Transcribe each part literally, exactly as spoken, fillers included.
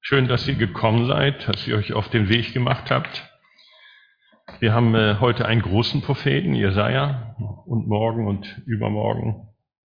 Schön, dass ihr gekommen seid, dass ihr euch auf den Weg gemacht habt. Wir haben äh, heute einen großen Propheten, Jesaja, und morgen und übermorgen.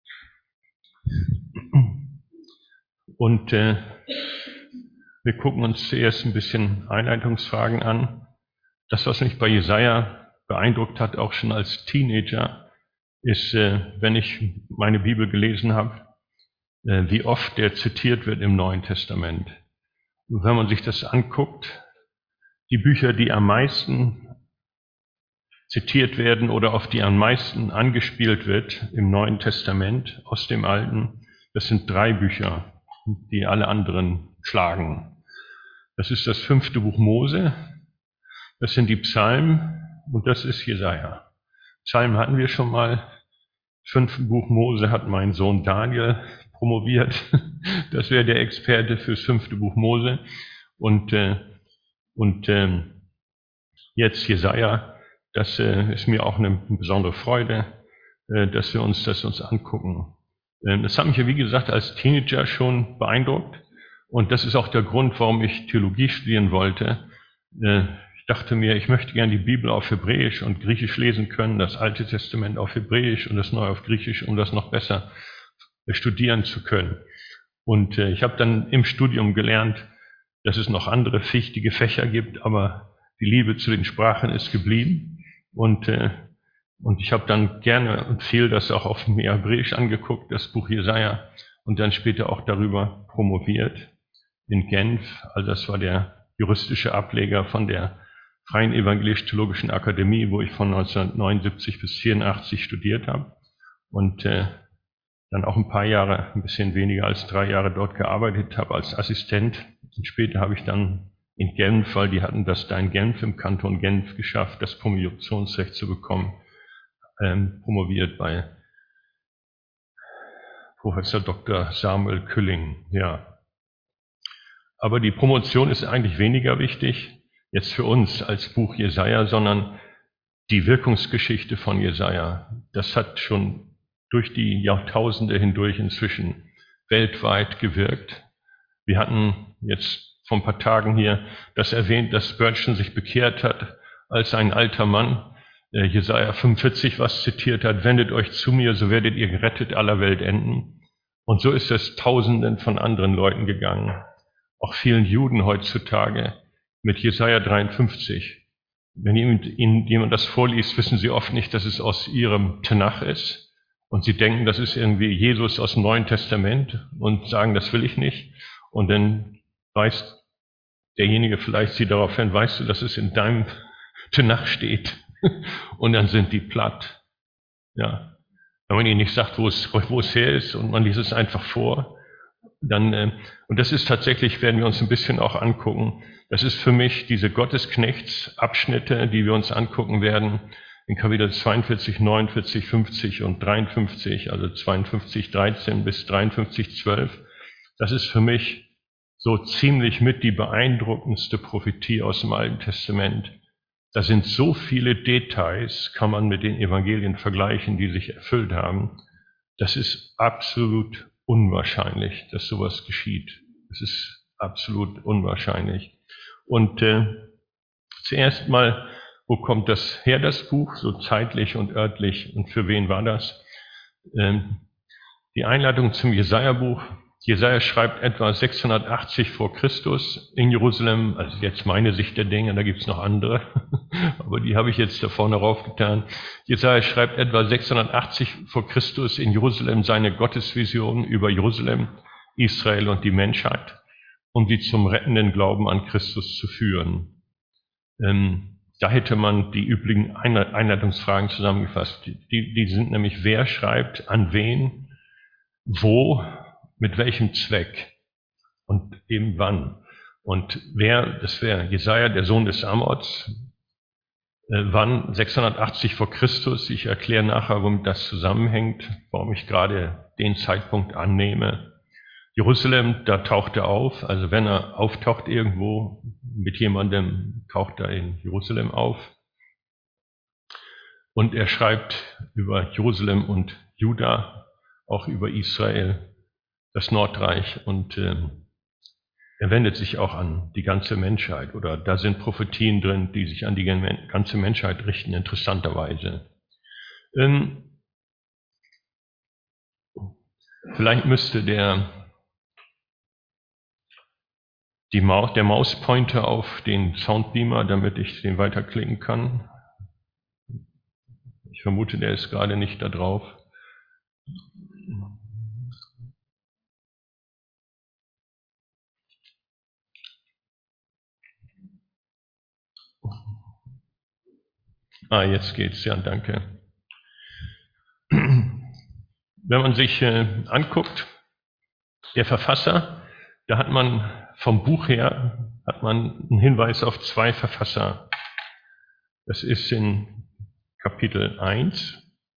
Und äh, wir gucken uns zuerst ein bisschen Einleitungsfragen an. Das, was mich bei Jesaja beeindruckt hat, auch schon als Teenager, ist, äh, wenn ich meine Bibel gelesen habe, äh, wie oft der zitiert wird im Neuen Testament. Und wenn man sich das anguckt, die Bücher, die am meisten zitiert werden oder auf die am meisten angespielt wird im Neuen Testament aus dem Alten, das sind drei Bücher, die alle anderen schlagen. Das ist das fünfte Buch Mose, das sind die Psalmen und das ist Jesaja. Psalmen hatten wir schon mal. Fünfte Buch Mose hat mein Sohn Daniel promoviert. Das wäre der Experte fürs fünfte Buch Mose. Und, äh, und äh, jetzt Jesaja, das äh, ist mir auch eine besondere Freude, äh, dass wir uns das uns angucken. Äh, das hat mich ja, wie gesagt, als Teenager schon beeindruckt. Und das ist auch der Grund, warum ich Theologie studieren wollte. Äh, ich dachte mir, ich möchte gerne die Bibel auf Hebräisch und Griechisch lesen können, das Alte Testament auf Hebräisch und das Neue auf Griechisch, um das noch besser studieren zu können. Und äh, ich habe dann im Studium gelernt, dass es noch andere wichtige Fächer gibt, aber die Liebe zu den Sprachen ist geblieben. Und, äh, und ich habe dann gerne und viel das auch auf mir Hebräisch angeguckt, das Buch Jesaja, und dann später auch darüber promoviert in Genf. Also das war der juristische Ableger von der Freien Evangelisch-Theologischen Akademie, wo ich von neunzehnhundertneunundsiebzig bis vierundachtzig studiert habe. Und äh, dann auch ein paar Jahre, ein bisschen weniger als drei Jahre dort gearbeitet habe als Assistent. Und später habe ich dann in Genf, weil die hatten das da in Genf, im Kanton Genf geschafft, das Promotionsrecht zu bekommen, ähm, promoviert bei Professor Doktor Samuel Külling. Ja. Aber die Promotion ist eigentlich weniger wichtig, jetzt für uns als Buch Jesaja, sondern die Wirkungsgeschichte von Jesaja. Das hat schon durch die Jahrtausende hindurch inzwischen weltweit gewirkt. Wir hatten jetzt vor ein paar Tagen hier das erwähnt, dass Spurgeon sich bekehrt hat als ein alter Mann. Jesaja fünfundvierzig was zitiert hat: Wendet euch zu mir, so werdet ihr gerettet aller Welt enden. Und so ist es Tausenden von anderen Leuten gegangen, auch vielen Juden heutzutage mit Jesaja dreiundfünfzig. Wenn Ihnen jemand das vorliest, wissen Sie oft nicht, dass es aus Ihrem Tanach ist. Und Sie denken, das ist irgendwie Jesus aus dem Neuen Testament und sagen, das will ich nicht. Und dann weist derjenige vielleicht Sie darauf hin, weißt du, dass es in deinem Tanach steht. Und dann sind die platt. Ja. Wenn man ihnen nicht sagt, wo es, wo es her ist und man liest es einfach vor, dann, äh, und das ist tatsächlich, werden wir uns ein bisschen auch angucken, das ist für mich diese Gottesknechtsabschnitte, die wir uns angucken werden, in Kapitel zweiundvierzig, neunundvierzig, fünfzig und dreiundfünfzig, also zweiundfünfzig, dreizehn bis dreiundfünfzig, zwölf. Das ist für mich so ziemlich mit die beeindruckendste Prophetie aus dem Alten Testament. Da sind so viele Details, kann man mit den Evangelien vergleichen, die sich erfüllt haben. Das ist absolut unwahrscheinlich, dass sowas geschieht. Das ist absolut unwahrscheinlich. Und äh, zuerst mal, wo kommt das her, das Buch, so zeitlich und örtlich, und für wen war das? Ähm, die Einleitung zum Jesaja-Buch. Jesaja schreibt etwa sechshundertachtzig vor Christus in Jerusalem, also jetzt meine Sicht der Dinge, da gibt's noch andere, aber die habe ich jetzt da vorne raufgetan. Jesaja schreibt etwa sechshundertachtzig vor Christus in Jerusalem seine Gottesvision über Jerusalem, Israel und die Menschheit, um sie zum rettenden Glauben an Christus zu führen. Ähm, da hätte man die üblichen Einleitungsfragen zusammengefasst. Die, die sind nämlich, wer schreibt an wen, wo, mit welchem Zweck und eben wann. Und wer, das wäre Jesaja, der Sohn des Amoz, äh, wann? sechshundertachtzig vor Christus. Ich erkläre nachher, womit das zusammenhängt, warum ich gerade den Zeitpunkt annehme. Jerusalem, da taucht er auf, also wenn er auftaucht irgendwo mit jemandem, taucht er in Jerusalem auf. Und er schreibt über Jerusalem und Juda, auch über Israel, das Nordreich. Und äh, er wendet sich auch an die ganze Menschheit, oder da sind Prophetien drin, die sich an die ganze Menschheit richten, interessanterweise. Ähm, vielleicht müsste der, die Maus, der Mauspointer auf den Soundbeamer, damit ich den weiterklicken kann. Ich vermute, der ist gerade nicht da drauf. Ah, jetzt geht's, ja, danke. Wenn man sich äh, anguckt, der Verfasser, da hat man vom Buch her, hat man einen Hinweis auf zwei Verfasser. Das ist in Kapitel eins.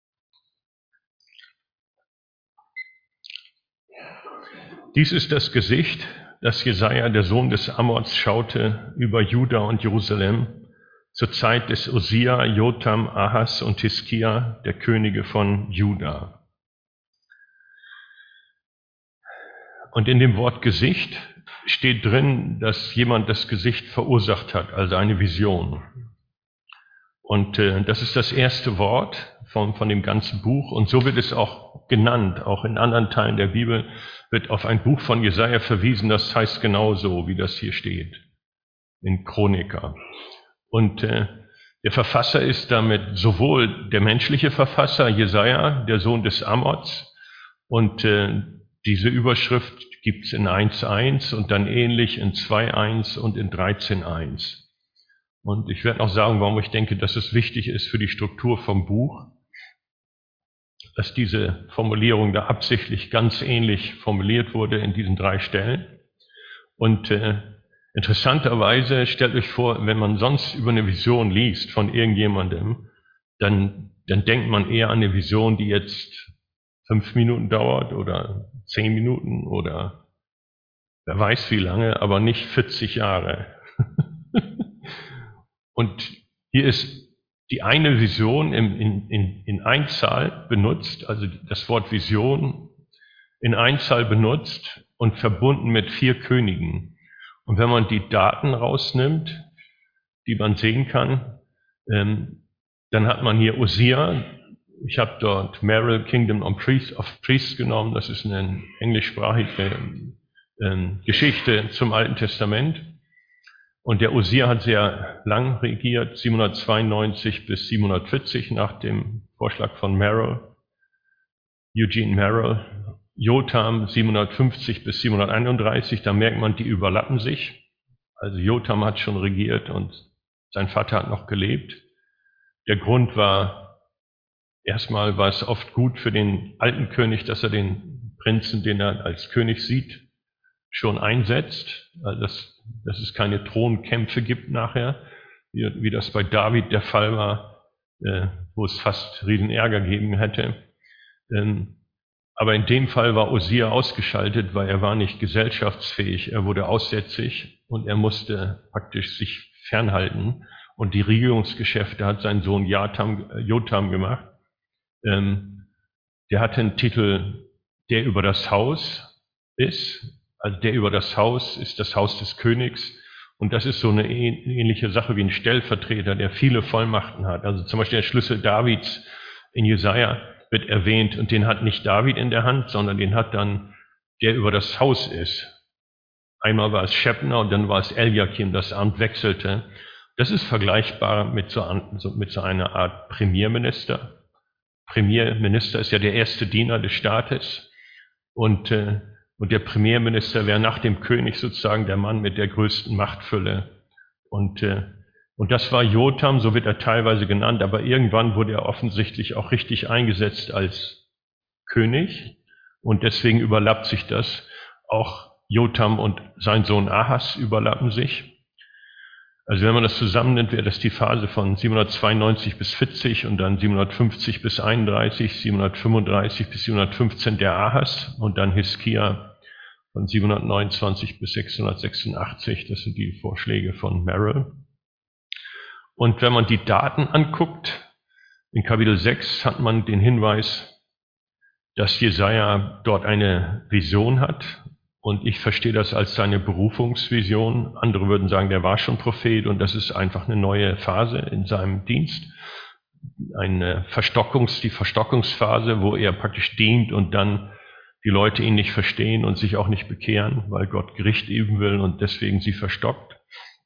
Dies ist das Gesicht, das Jesaja, der Sohn des Amoz, schaute über Juda und Jerusalem zur Zeit des Usia, Jotam, Ahas und Hiskia, der Könige von Juda. Und in dem Wort Gesicht steht drin, dass jemand das Gesicht verursacht hat, also eine Vision. Und äh, das ist das erste Wort von, von dem ganzen Buch. Und so wird es auch genannt. Auch in anderen Teilen der Bibel wird auf ein Buch von Jesaja verwiesen. Das heißt genauso, wie das hier steht, in Chroniker. Und äh, der Verfasser ist damit sowohl der menschliche Verfasser, Jesaja, der Sohn des Amoz, und äh, diese Überschrift gibt's in eins eins und dann ähnlich in zwei eins und in dreizehn eins. Und ich werde noch sagen, warum ich denke, dass es wichtig ist für die Struktur vom Buch, dass diese Formulierung da absichtlich ganz ähnlich formuliert wurde in diesen drei Stellen. Und äh, interessanterweise, stellt euch vor, wenn man sonst über eine Vision liest von irgendjemandem, dann, dann denkt man eher an eine Vision, die jetzt fünf Minuten dauert oder zehn Minuten oder wer weiß wie lange, aber nicht vierzig Jahre. Und hier ist die eine Vision in, in, in, in Einzahl benutzt, also das Wort Vision in Einzahl benutzt und verbunden mit vier Königen. Und wenn man die Daten rausnimmt, die man sehen kann, ähm, dann hat man hier Usia. Ich habe dort Merrill, Kingdom of Priests, of Priests genommen. Das ist eine englischsprachige ähm, Geschichte zum Alten Testament. Und der Usia hat sehr lang regiert, siebenhundertzweiundneunzig bis siebenhundertvierzig nach dem Vorschlag von Merrill, Eugene Merrill. Jotam siebenhundertfünfzig bis siebenhunderteinunddreißig, da merkt man, die überlappen sich. Also Jotam hat schon regiert und sein Vater hat noch gelebt. Der Grund war, erstmal war es oft gut für den alten König, dass er den Prinzen, den er als König sieht, schon einsetzt, also dass, dass es keine Thronkämpfe gibt nachher, wie, wie das bei David der Fall war, äh, wo es fast riesen Ärger gegeben hätte. Ähm, aber in dem Fall war Usia ausgeschaltet, weil er war nicht gesellschaftsfähig, er wurde aussätzig und er musste praktisch sich fernhalten. Und die Regierungsgeschäfte hat sein Sohn Jotam, Jotam gemacht. Ähm, der hatte einen Titel, der über das Haus ist. Also der über das Haus ist das Haus des Königs. Und das ist so eine ähnliche Sache wie ein Stellvertreter, der viele Vollmachten hat. Also zum Beispiel der Schlüssel Davids in Jesaja wird erwähnt und den hat nicht David in der Hand, sondern den hat dann der über das Haus ist. Einmal war es Schebner und dann war es Eliakim, das Amt wechselte. Das ist vergleichbar mit so, mit so einer Art Premierminister. Premierminister ist ja der erste Diener des Staates und, äh, und der Premierminister wäre nach dem König sozusagen der Mann mit der größten Machtfülle. Und, äh, und das war Jotam, so wird er teilweise genannt, aber irgendwann wurde er offensichtlich auch richtig eingesetzt als König und deswegen überlappt sich das. Auch Jotam und sein Sohn Ahas überlappen sich. Also wenn man das zusammennimmt, wäre das die Phase von siebenhundertzweiundneunzig bis vierzig und dann siebenhundertfünfzig bis einunddreißig, siebenhundertfünfunddreißig bis siebenhundertfünfzehn der Ahas und dann Hiskia von siebenhundertneunundzwanzig bis sechshundertsechsundachtzig. Das sind die Vorschläge von Merrill. Und wenn man die Daten anguckt, in Kapitel sechs hat man den Hinweis, dass Jesaja dort eine Vision hat Und ich verstehe das als seine Berufungsvision. Andere würden sagen, der war schon Prophet und das ist einfach eine neue Phase in seinem Dienst. Eine Verstockungs, die Verstockungsphase, wo er praktisch dient und dann die Leute ihn nicht verstehen und sich auch nicht bekehren, weil Gott Gericht üben will und deswegen sie verstockt.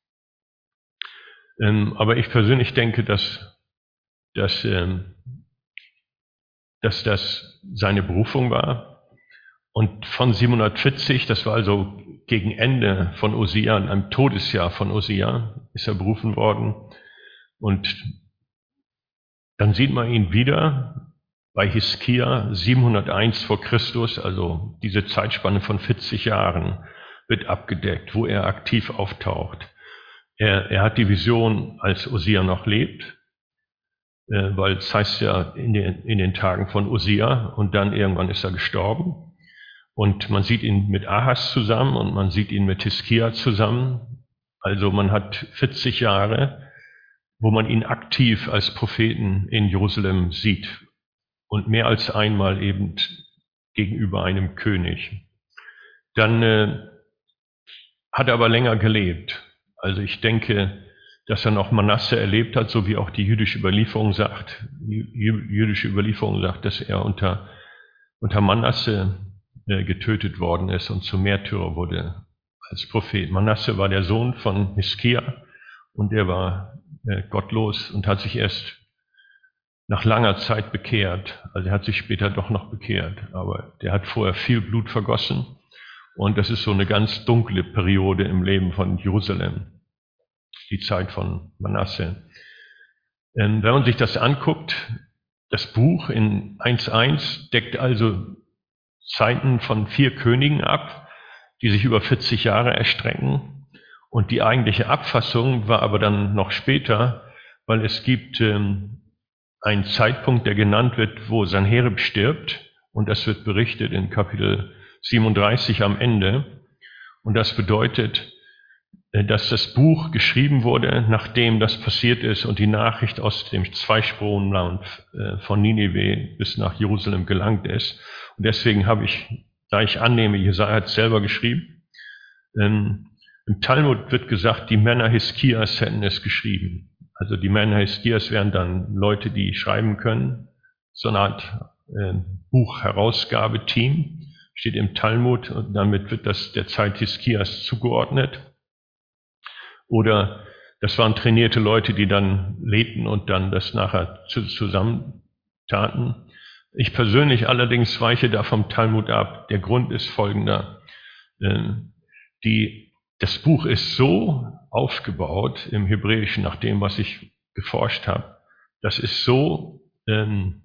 Ähm, aber ich persönlich denke, dass, dass, ähm, dass das seine Berufung war. Und von siebenhundertvierzig, das war also gegen Ende von Osia, in einem Todesjahr von Osia, ist er berufen worden. Und dann sieht man ihn wieder bei Hiskia siebenhunderteins vor Christus, also diese Zeitspanne von vierzig Jahren wird abgedeckt, wo er aktiv auftaucht. Er, er hat die Vision, als Osia noch lebt, äh, weil es heißt ja in den, in den Tagen von Osia und dann irgendwann ist er gestorben. Und man sieht ihn mit Ahas zusammen und man sieht ihn mit Hiskia zusammen. Also man hat vierzig Jahre, wo man ihn aktiv als Propheten in Jerusalem sieht. Und mehr als einmal eben gegenüber einem König. Dann äh, hat er aber länger gelebt. Also ich denke, dass er noch Manasse erlebt hat, so wie auch die jüdische Überlieferung sagt. Die jüdische Überlieferung sagt, dass er unter, unter Manasse getötet worden ist und zum Märtyrer wurde als Prophet. Manasse war der Sohn von Hiskia und er war äh, gottlos und hat sich erst nach langer Zeit bekehrt. Also er hat sich später doch noch bekehrt, aber der hat vorher viel Blut vergossen und das ist so eine ganz dunkle Periode im Leben von Jerusalem, die Zeit von Manasse. Ähm, wenn man sich das anguckt, das Buch in eins eins deckt also Zeiten von vier Königen ab, die sich über vierzig Jahre erstrecken. Und die eigentliche Abfassung war aber dann noch später, weil es gibt ähm, einen Zeitpunkt, der genannt wird, wo Sanherib stirbt. Und das wird berichtet in Kapitel siebenunddreißig am Ende. Und das bedeutet, dass das Buch geschrieben wurde, nachdem das passiert ist und die Nachricht aus dem Zweispurland von Ninive bis nach Jerusalem gelangt ist. Und deswegen habe ich, da ich annehme, Jesaja hat es selber geschrieben, ähm, im Talmud wird gesagt, die Männer Hiskias hätten es geschrieben. Also die Männer Hiskias wären dann Leute, die schreiben können, so eine Art äh, Buchherausgabeteam, steht im Talmud und damit wird das der Zeit Hiskias zugeordnet. Oder das waren trainierte Leute, die dann lebten und dann das nachher zusammentaten. Ich persönlich allerdings weiche da vom Talmud ab. Der Grund ist folgender. Die, das Buch ist so aufgebaut im Hebräischen, nach dem, was ich geforscht habe. Das ist so ähm,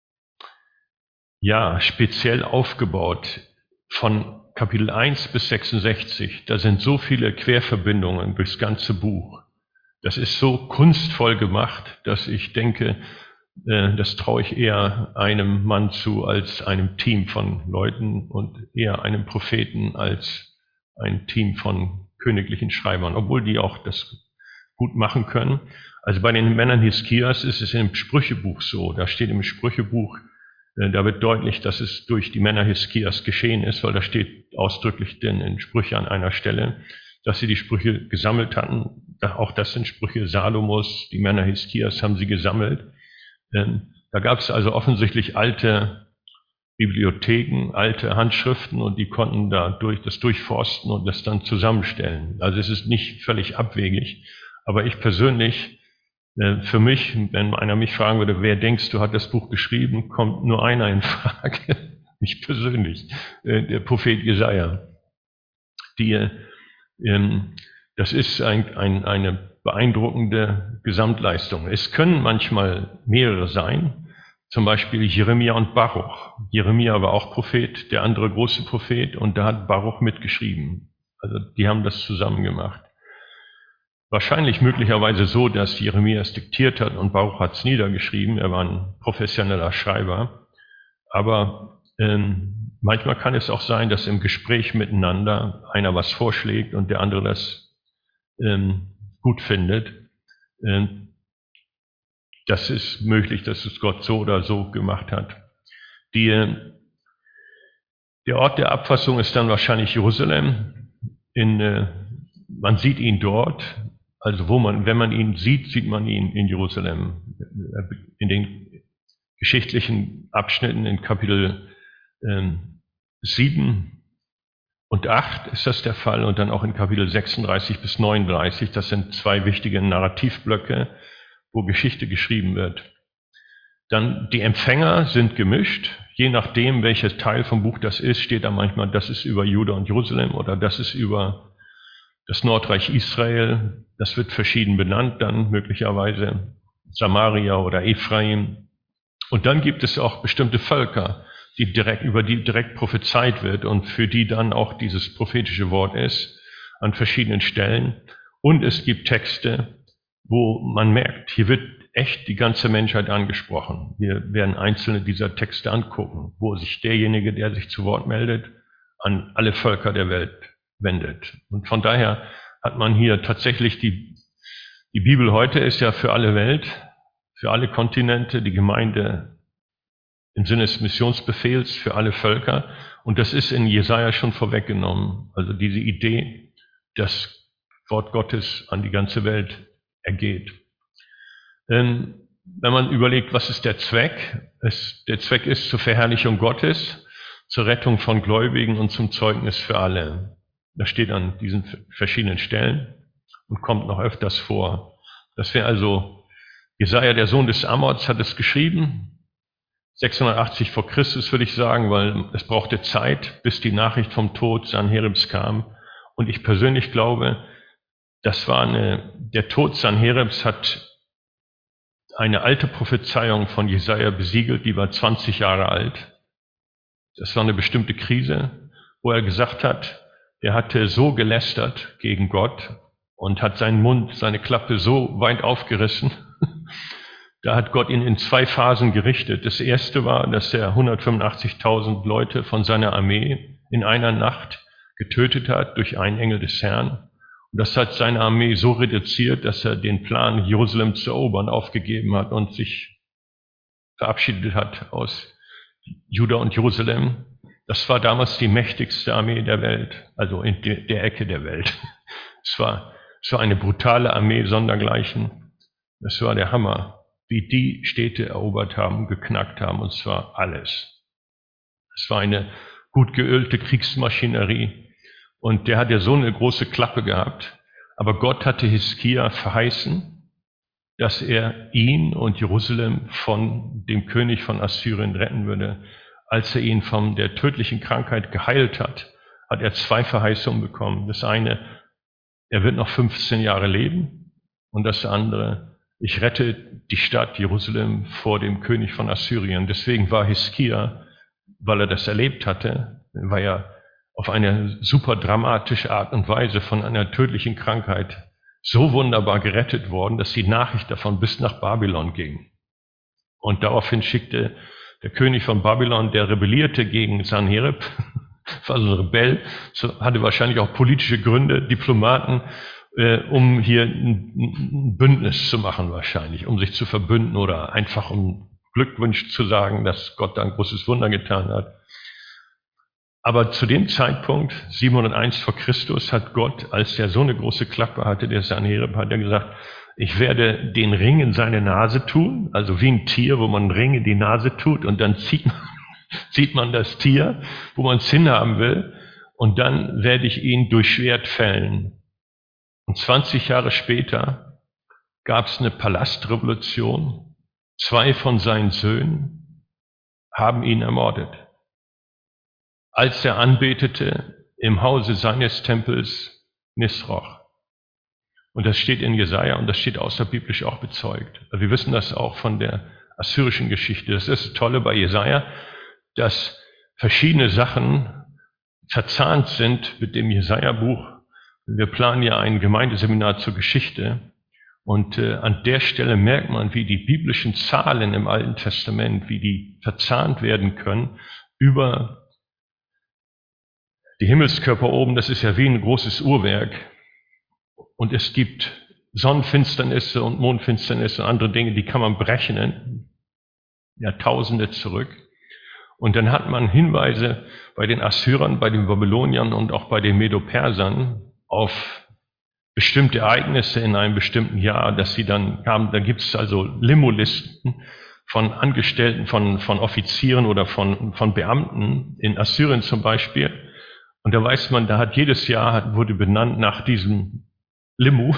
ja, speziell aufgebaut von Kapitel eins bis sechsundsechzig, da sind so viele Querverbindungen durchs ganze Buch. Das ist so kunstvoll gemacht, dass ich denke, äh, das traue ich eher einem Mann zu als einem Team von Leuten und eher einem Propheten als ein Team von königlichen Schreibern, obwohl die auch das gut machen können. Also bei den Männern Hiskias ist es im Sprüchebuch so, da steht im Sprüchebuch, da wird deutlich, dass es durch die Männer Hiskias geschehen ist, weil da steht ausdrücklich denn in Sprüche an einer Stelle, dass sie die Sprüche gesammelt hatten. Auch das sind Sprüche Salomos, die Männer Hiskias haben sie gesammelt. Da gab es also offensichtlich alte Bibliotheken, alte Handschriften und die konnten da durch das durchforsten und das dann zusammenstellen. Also es ist nicht völlig abwegig, aber ich persönlich, für mich, wenn einer mich fragen würde, wer denkst du hat das Buch geschrieben, kommt nur einer in Frage, mich persönlich, der Prophet Jesaja. Die, das ist ein, ein, eine beeindruckende Gesamtleistung. Es können manchmal mehrere sein, zum Beispiel Jeremia und Baruch. Jeremia war auch Prophet, der andere große Prophet, und da hat Baruch mitgeschrieben. Also die haben das zusammen gemacht. Wahrscheinlich möglicherweise so, dass Jeremia es diktiert hat und Baruch hat es niedergeschrieben. Er war ein professioneller Schreiber. Aber ähm, manchmal kann es auch sein, dass im Gespräch miteinander einer was vorschlägt und der andere das ähm, gut findet. Ähm, das ist möglich, dass es Gott so oder so gemacht hat. Die, Der Ort der Abfassung ist dann wahrscheinlich Jerusalem. In, äh, man sieht ihn dort, also wo man, wenn man ihn sieht, sieht man ihn in Jerusalem. In den geschichtlichen Abschnitten in Kapitel ähm, sieben und acht ist das der Fall und dann auch in Kapitel sechsunddreißig bis neununddreißig. Das sind zwei wichtige Narrativblöcke, wo Geschichte geschrieben wird. Dann die Empfänger sind gemischt. Je nachdem, welches Teil vom Buch das ist, steht da manchmal, das ist über Juda und Jerusalem oder das ist über das Nordreich Israel. Das wird verschieden benannt, dann möglicherweise Samaria oder Ephraim. Und dann gibt es auch bestimmte Völker, die direkt, über die direkt prophezeit wird und für die dann auch dieses prophetische Wort ist an verschiedenen Stellen. Und es gibt Texte, wo man merkt, hier wird echt die ganze Menschheit angesprochen. Wir werden einzelne dieser Texte angucken, wo sich derjenige, der sich zu Wort meldet, an alle Völker der Welt wendet. Und von daher hat man hier tatsächlich die, die Bibel heute ist ja für alle Welt, für alle Kontinente, die Gemeinde im Sinne des Missionsbefehls für alle Völker. Und das ist in Jesaja schon vorweggenommen. Also diese Idee, dass Wort Gottes an die ganze Welt ergeht. Wenn man überlegt, was ist der Zweck? Es, der Zweck ist zur Verherrlichung Gottes, zur Rettung von Gläubigen und zum Zeugnis für alle. Das steht an diesen verschiedenen Stellen und kommt noch öfters vor. Das wäre also, Jesaja, der Sohn des Amoz, hat es geschrieben, sechshundertachtzig vor Christus würde ich sagen, weil es brauchte Zeit, bis die Nachricht vom Tod Sanheribs kam. Und ich persönlich glaube, das war eine, der Tod Sanheribs hat eine alte Prophezeiung von Jesaja besiegelt, die war zwanzig Jahre alt. Das war eine bestimmte Krise, wo er gesagt hat, er hatte so gelästert gegen Gott und hat seinen Mund, seine Klappe so weit aufgerissen. Da hat Gott ihn in zwei Phasen gerichtet. Das erste war, dass er hundertfünfundachtzigtausend Leute von seiner Armee in einer Nacht getötet hat durch einen Engel des Herrn. Und das hat seine Armee so reduziert, dass er den Plan, Jerusalem zu erobern, aufgegeben hat und sich verabschiedet hat aus Juda und Jerusalem. Das war damals die mächtigste Armee der Welt, also in der Ecke der Welt. Es war, es war eine brutale Armee sondergleichen. Das war der Hammer, wie die Städte erobert haben, geknackt haben, und zwar alles. Es war eine gut geölte Kriegsmaschinerie. Und der hat ja so eine große Klappe gehabt. Aber Gott hatte Hiskia verheißen, dass er ihn und Jerusalem von dem König von Assyrien retten würde. Als er ihn von der tödlichen Krankheit geheilt hat, hat er zwei Verheißungen bekommen. Das eine, er wird noch fünfzehn Jahre leben. Und das andere, ich rette die Stadt Jerusalem vor dem König von Assyrien. Deswegen war Hiskia, weil er das erlebt hatte, war ja auf eine super dramatische Art und Weise von einer tödlichen Krankheit so wunderbar gerettet worden, dass die Nachricht davon bis nach Babylon ging. Und daraufhin schickte der König von Babylon, der rebellierte gegen Sanherib, war so ein Rebell, hatte wahrscheinlich auch politische Gründe, Diplomaten, äh, um hier ein, ein Bündnis zu machen wahrscheinlich, um sich zu verbünden oder einfach um Glückwunsch zu sagen, dass Gott da ein großes Wunder getan hat. Aber zu dem Zeitpunkt, siebenhunderteins vor Christus, hat Gott, als er so eine große Klappe hatte, der Sanherib, hat er gesagt, ich werde den Ring in seine Nase tun, also wie ein Tier, wo man einen Ring in die Nase tut und dann zieht man, zieht man das Tier, wo man es hinhaben will, und dann werde ich ihn durch Schwert fällen. Und zwanzig Jahre später gab es eine Palastrevolution. Zwei von seinen Söhnen haben ihn ermordet, als er anbetete im Hause seines Tempels Nisroch. Und das steht in Jesaja und das steht außerbiblisch auch bezeugt. Wir wissen das auch von der assyrischen Geschichte. Das ist das Tolle bei Jesaja, dass verschiedene Sachen verzahnt sind mit dem Jesaja-Buch. Wir planen ja ein Gemeindeseminar zur Geschichte. Und äh, an der Stelle merkt man, wie die biblischen Zahlen im Alten Testament, wie die verzahnt werden können über die Himmelskörper oben. Das ist ja wie ein großes Uhrwerk. Und es gibt Sonnenfinsternisse und Mondfinsternisse und andere Dinge, die kann man berechnen, Jahrtausende zurück. Und dann hat man Hinweise bei den Assyrern, bei den Babyloniern und auch bei den Medo-Persern auf bestimmte Ereignisse in einem bestimmten Jahr, dass sie dann kamen. Da gibt es also Limo-Listen von Angestellten, von, von Offizieren oder von, von Beamten, in Assyrien zum Beispiel. Und da weiß man, da hat jedes Jahr, wurde benannt nach diesem Limo.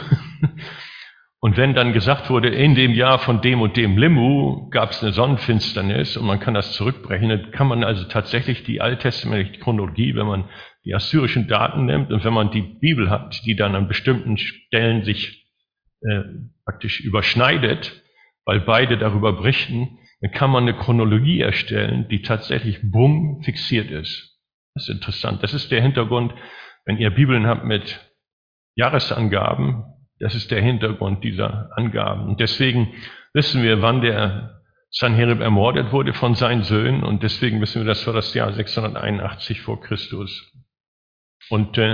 Und wenn dann gesagt wurde, in dem Jahr von dem und dem Limo gab es eine Sonnenfinsternis und man kann das zurückbrechen, dann kann man also tatsächlich die alttestamentliche Chronologie, wenn man die assyrischen Daten nimmt und wenn man die Bibel hat, die dann an bestimmten Stellen sich äh, praktisch überschneidet, weil beide darüber berichten, dann kann man eine Chronologie erstellen, die tatsächlich bumm fixiert ist. Das ist interessant. Das ist der Hintergrund, wenn ihr Bibeln habt mit Jahresangaben, das ist der Hintergrund dieser Angaben. Und deswegen wissen wir, wann der Sanherib ermordet wurde von seinen Söhnen. Und deswegen wissen wir, das war das Jahr sechshunderteinundachtzig vor Christus. Und äh,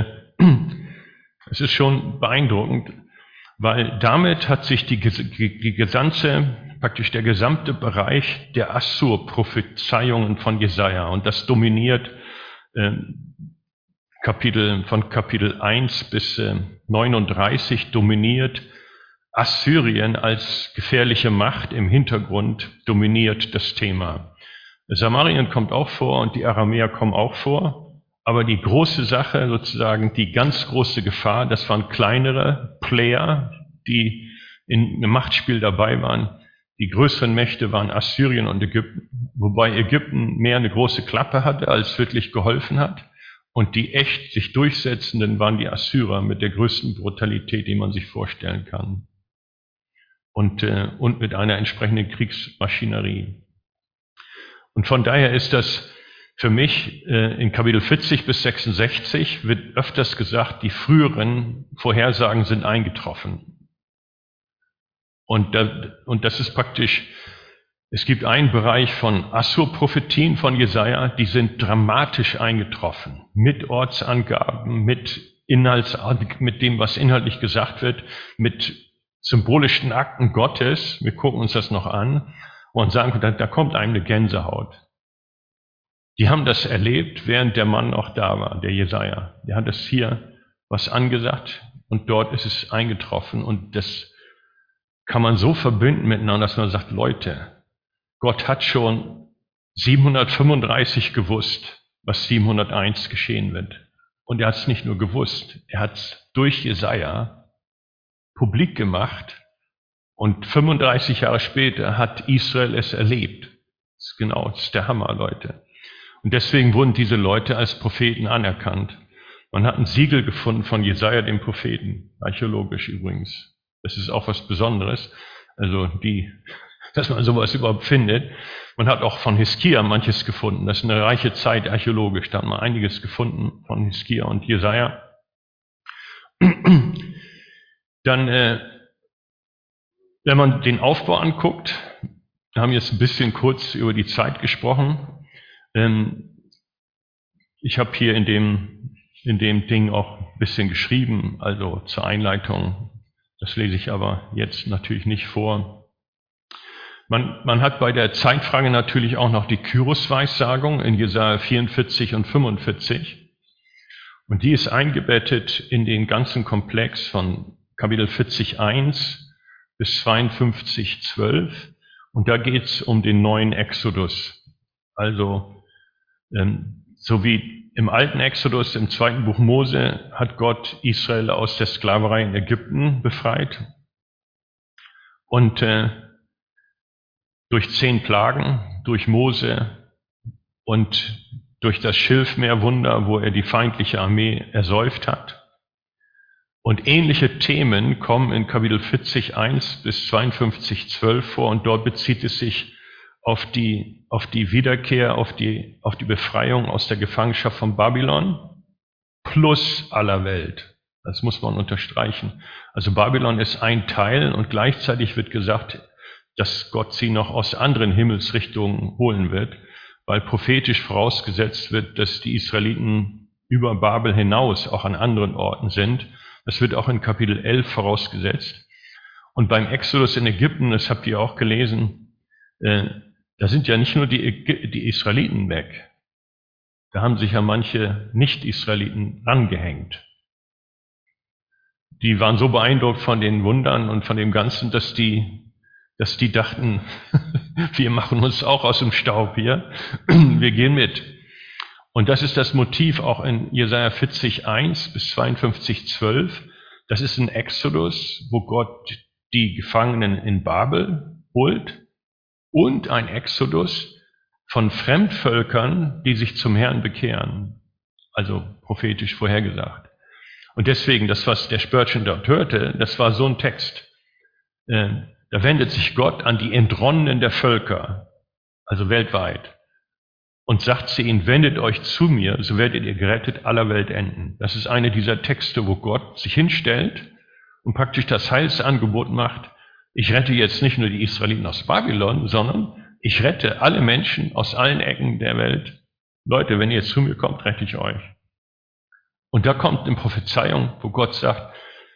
es ist schon beeindruckend, weil damit hat sich die, die, die gesamte, praktisch der gesamte Bereich der Assur-Prophezeiungen von Jesaja, und das dominiert äh, Kapitel, von Kapitel eins bis äh, neununddreißig dominiert Assyrien als gefährliche Macht im Hintergrund, dominiert das Thema. Samarien kommt auch vor und die Aramäer kommen auch vor, aber die große Sache, sozusagen die ganz große Gefahr, das waren kleinere Player, die in einem Machtspiel dabei waren. Die größeren Mächte waren Assyrien und Ägypten, wobei Ägypten mehr eine große Klappe hatte, als wirklich geholfen hat. Und die echt sich durchsetzenden waren die Assyrer mit der größten Brutalität, die man sich vorstellen kann. Und, äh, und mit einer entsprechenden Kriegsmaschinerie. Und von daher ist das für mich äh, in Kapitel vierzig bis sechsundsechzig wird öfters gesagt, die früheren Vorhersagen sind eingetroffen. Und, da, und das ist praktisch, es gibt einen Bereich von Assur-Prophetien von Jesaja, die sind dramatisch eingetroffen. Mit Ortsangaben, mit Inhalts, mit dem, was inhaltlich gesagt wird, mit symbolischen Akten Gottes. Wir gucken uns das noch an und sagen, da, da kommt einem eine Gänsehaut. Die haben das erlebt, während der Mann noch da war, der Jesaja. Der hat es hier was angesagt und dort ist es eingetroffen. Und das kann man so verbinden miteinander, dass man sagt, Leute, Gott hat schon siebenhundertfünfunddreißig gewusst, was siebenhunderteins geschehen wird. Und er hat es nicht nur gewusst, er hat es durch Jesaja publik gemacht. Und fünfunddreißig Jahre später hat Israel es erlebt. Das ist genau, das ist der Hammer, Leute. Und deswegen wurden diese Leute als Propheten anerkannt. Man hat ein Siegel gefunden von Jesaja, dem Propheten, archäologisch übrigens. Das ist auch was Besonderes. Also die, dass man sowas überhaupt findet. Man hat auch von Hiskia manches gefunden. Das ist eine reiche Zeit archäologisch. Da hat man einiges gefunden von Hiskia und Jesaja. Dann, äh, wenn man den Aufbau anguckt, wir haben jetzt ein bisschen kurz über die Zeit gesprochen. Ähm, ich habe hier in dem, in dem Ding auch ein bisschen geschrieben, also zur Einleitung. Das lese ich aber jetzt natürlich nicht vor. Man, man hat bei der Zeitfrage natürlich auch noch die Kyros-Weissagung in Jesaja vierundvierzig und fünfundvierzig. Und die ist eingebettet in den ganzen Komplex von Kapitel vierzig eins bis zweiundfünfzig zwölf. Und da geht es um den neuen Exodus. Also, ähm, so wie im alten Exodus, im zweiten Buch Mose, hat Gott Israel aus der Sklaverei in Ägypten befreit. Und äh, durch zehn Plagen, durch Mose und durch das Schilfmeerwunder, wo er die feindliche Armee ersäuft hat. Und ähnliche Themen kommen in Kapitel vierzig eins bis zweiundfünfzig zwölf vor und dort bezieht es sich auf die, auf die Wiederkehr, auf die, auf die Befreiung aus der Gefangenschaft von Babylon plus aller Welt. Das muss man unterstreichen. Also Babylon ist ein Teil und gleichzeitig wird gesagt, dass Gott sie noch aus anderen Himmelsrichtungen holen wird, weil prophetisch vorausgesetzt wird, dass die Israeliten über Babel hinaus auch an anderen Orten sind. Das wird auch in Kapitel elf vorausgesetzt. Und beim Exodus in Ägypten, das habt ihr auch gelesen, äh, Da sind ja nicht nur die, die Israeliten weg. Da haben sich ja manche Nicht-Israeliten rangehängt. Die waren so beeindruckt von den Wundern und von dem Ganzen, dass die, dass die dachten, wir machen uns auch aus dem Staub hier, wir gehen mit. Und das ist das Motiv auch in Jesaja vierzig, eins bis zweiundfünfzig, zwölf. Das ist ein Exodus, wo Gott die Gefangenen in Babel holt und ein Exodus von Fremdvölkern, die sich zum Herrn bekehren. Also prophetisch vorhergesagt. Und deswegen, das, was der Spurgeon dort hörte, das war so ein Text. Äh, da wendet sich Gott an die Entronnenen der Völker, also weltweit, und sagt zu ihnen, wendet euch zu mir, so werdet ihr gerettet aller Welt enden. Das ist eine dieser Texte, wo Gott sich hinstellt und praktisch das Heilsangebot macht. Ich rette jetzt nicht nur die Israeliten aus Babylon, sondern ich rette alle Menschen aus allen Ecken der Welt. Leute, wenn ihr zu mir kommt, rette ich euch. Und da kommt eine Prophezeiung, wo Gott sagt,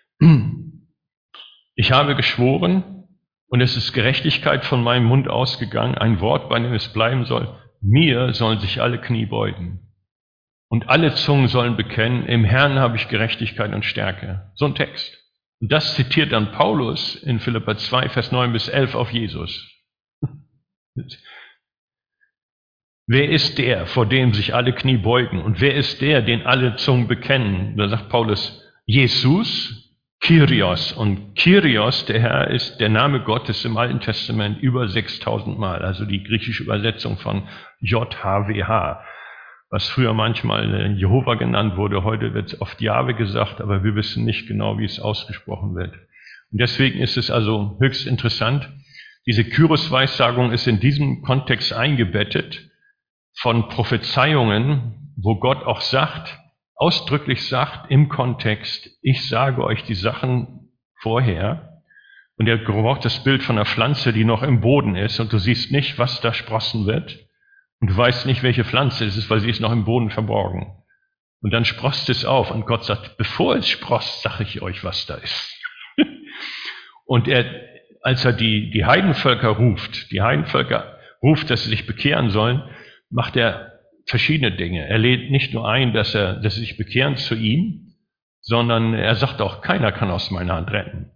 ich habe geschworen und es ist Gerechtigkeit von meinem Mund ausgegangen, ein Wort, bei dem es bleiben soll. Mir sollen sich alle Knie beugen und alle Zungen sollen bekennen, im Herrn habe ich Gerechtigkeit und Stärke. So ein Text. Und das zitiert dann Paulus in Philipper zwei, Vers neun bis elf auf Jesus. Wer ist der, vor dem sich alle Knie beugen? Und wer ist der, den alle Zungen bekennen? Da sagt Paulus, Jesus, Kyrios. Und Kyrios, der Herr, ist der Name Gottes im Alten Testament über sechstausend Mal. Also die griechische Übersetzung von J H W H, was früher manchmal Jehova genannt wurde. Heute wird oft Jahwe gesagt, aber wir wissen nicht genau, wie es ausgesprochen wird. Und deswegen ist es also höchst interessant. Diese Kyros-Weissagung ist in diesem Kontext eingebettet von Prophezeiungen, wo Gott auch sagt, ausdrücklich sagt im Kontext, ich sage euch die Sachen vorher. Und er braucht das Bild von einer Pflanze, die noch im Boden ist und du siehst nicht, was da sprossen wird. Und du weißt nicht, welche Pflanze es ist, weil sie ist noch im Boden verborgen. Und dann sproßt es auf und Gott sagt, bevor es sproßt, sage ich euch, was da ist. Und er, als er die, die Heidenvölker ruft, die Heidenvölker ruft, dass sie sich bekehren sollen, macht er verschiedene Dinge. Er lädt nicht nur ein, dass, er, dass sie sich bekehren zu ihm, sondern er sagt auch, keiner kann aus meiner Hand retten.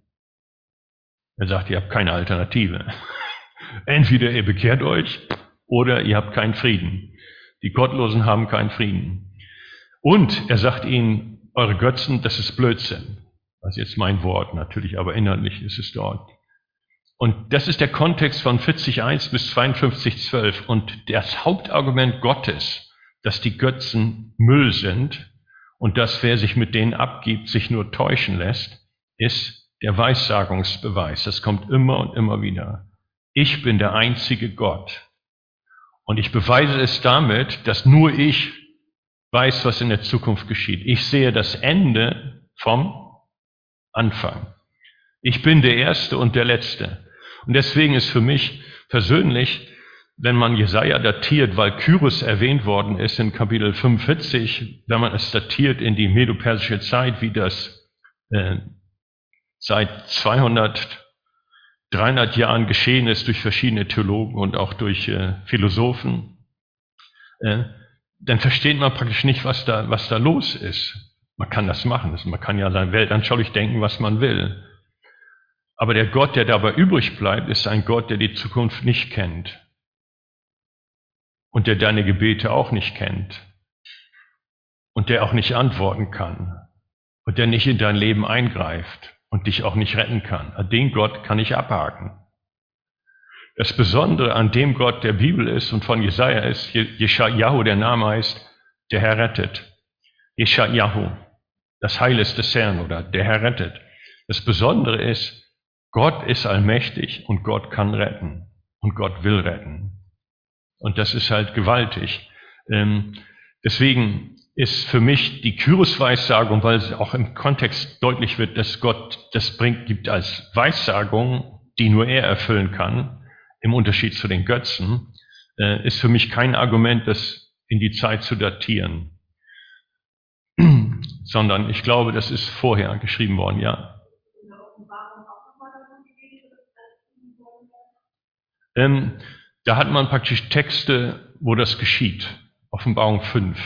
Er sagt, ihr habt keine Alternative. Entweder ihr bekehrt euch oder ihr habt keinen Frieden. Die Gottlosen haben keinen Frieden. Und er sagt ihnen, eure Götzen, das ist Blödsinn. Das ist jetzt mein Wort natürlich, aber inhaltlich ist es dort. Und das ist der Kontext von vierzig, eins bis zweiundfünfzig, zwölf. Und das Hauptargument Gottes, dass die Götzen Müll sind und dass wer sich mit denen abgibt, sich nur täuschen lässt, ist der Weissagungsbeweis. Das kommt immer und immer wieder. Ich bin der einzige Gott. Und ich beweise es damit, dass nur ich weiß, was in der Zukunft geschieht. Ich sehe das Ende vom Anfang. Ich bin der Erste und der Letzte. Und deswegen ist für mich persönlich, wenn man Jesaja datiert, weil Kyros erwähnt worden ist in Kapitel fünfundvierzig, wenn man es datiert in die medopersische Zeit, wie das äh, seit zweihundert, dreihundert Jahren geschehen ist durch verschiedene Theologen und auch durch äh, Philosophen, äh, dann versteht man praktisch nicht, was da, was da los ist. Man kann das machen, man kann ja sein weltanschaulich denken, was man will. Aber der Gott, der dabei übrig bleibt, ist ein Gott, der die Zukunft nicht kennt. Und der deine Gebete auch nicht kennt. Und der auch nicht antworten kann. Und der nicht in dein Leben eingreift und dich auch nicht retten kann. Den Gott kann ich abhaken. Das Besondere an dem Gott der Bibel ist und von Jesaja ist, Jeschajahu, der Name heißt, der Herr rettet. Jeschajahu, das Heil ist des Herrn oder der Herr rettet. Das Besondere ist, Gott ist allmächtig und Gott kann retten und Gott will retten. Und das ist halt gewaltig. Ähm, deswegen ist für mich die Kyros-Weissagung, weil es auch im Kontext deutlich wird, dass Gott das bringt, gibt als Weissagung, die nur er erfüllen kann, im Unterschied zu den Götzen, äh, ist für mich kein Argument, das in die Zeit zu datieren. Sondern ich glaube, das ist vorher geschrieben worden, ja. Ähm, Da hat man praktisch Texte, wo das geschieht. Offenbarung fünf.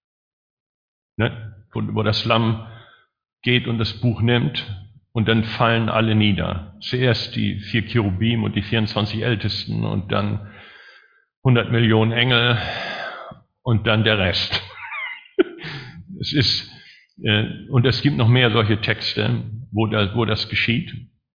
Ne? Wo, wo das Lamm geht und das Buch nimmt und dann fallen alle nieder. Zuerst die vier Cherubim und die vierundzwanzig Ältesten und dann hundert Millionen Engel und dann der Rest. Es ist, äh, und es gibt noch mehr solche Texte, wo, da, wo das geschieht.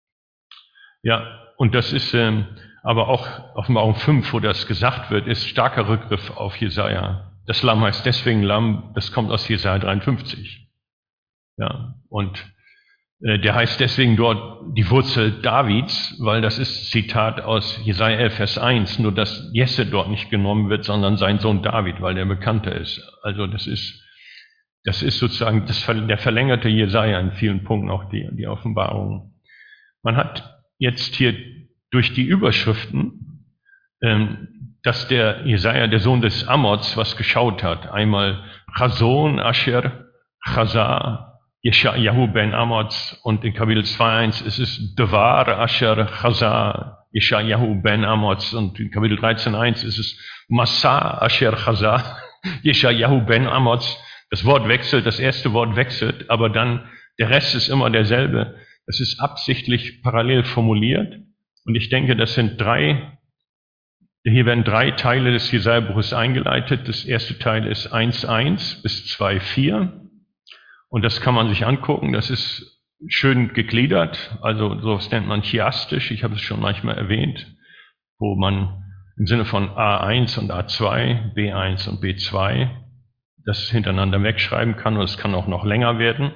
Ja, und das ist ähm, aber auch Offenbarung fünf, wo das gesagt wird, ist starker Rückgriff auf Jesaja. Das Lamm heißt deswegen Lamm, das kommt aus Jesaja dreiundfünfzig. Ja, und äh, der heißt deswegen dort die Wurzel Davids, weil das ist Zitat aus Jesaja elf, Vers eins, nur dass Jesse dort nicht genommen wird, sondern sein Sohn David, weil der bekannter ist. Also das ist, das ist sozusagen das, der verlängerte Jesaja in vielen Punkten auch die, die Offenbarung. Man hat jetzt hier durch die Überschriften, ähm, dass der Jesaja, der Sohn des Amoz, was geschaut hat. Einmal Chazon, Asher, Chazar, Jeschajahu ben Amoz, und in Kapitel zwei Punkt eins ist es Devar, Asher, Chazar, Jeschajahu ben Amoz, und in Kapitel dreizehn Punkt eins ist es Massa, Asher, Chazar, Jeschajahu ben Amoz. Das Wort wechselt, das erste Wort wechselt, aber dann der Rest ist immer derselbe. Das ist absichtlich parallel formuliert. Und ich denke, das sind drei, hier werden drei Teile des Jesaja-Buches eingeleitet. Das erste Teil ist eins Punkt eins bis zwei Punkt vier. Und das kann man sich angucken. Das ist schön gegliedert. Also sowas nennt man chiastisch. Ich habe es schon manchmal erwähnt, wo man im Sinne von A eins und A zwei, B eins und B zwei das hintereinander wegschreiben kann. Und es kann auch noch länger werden.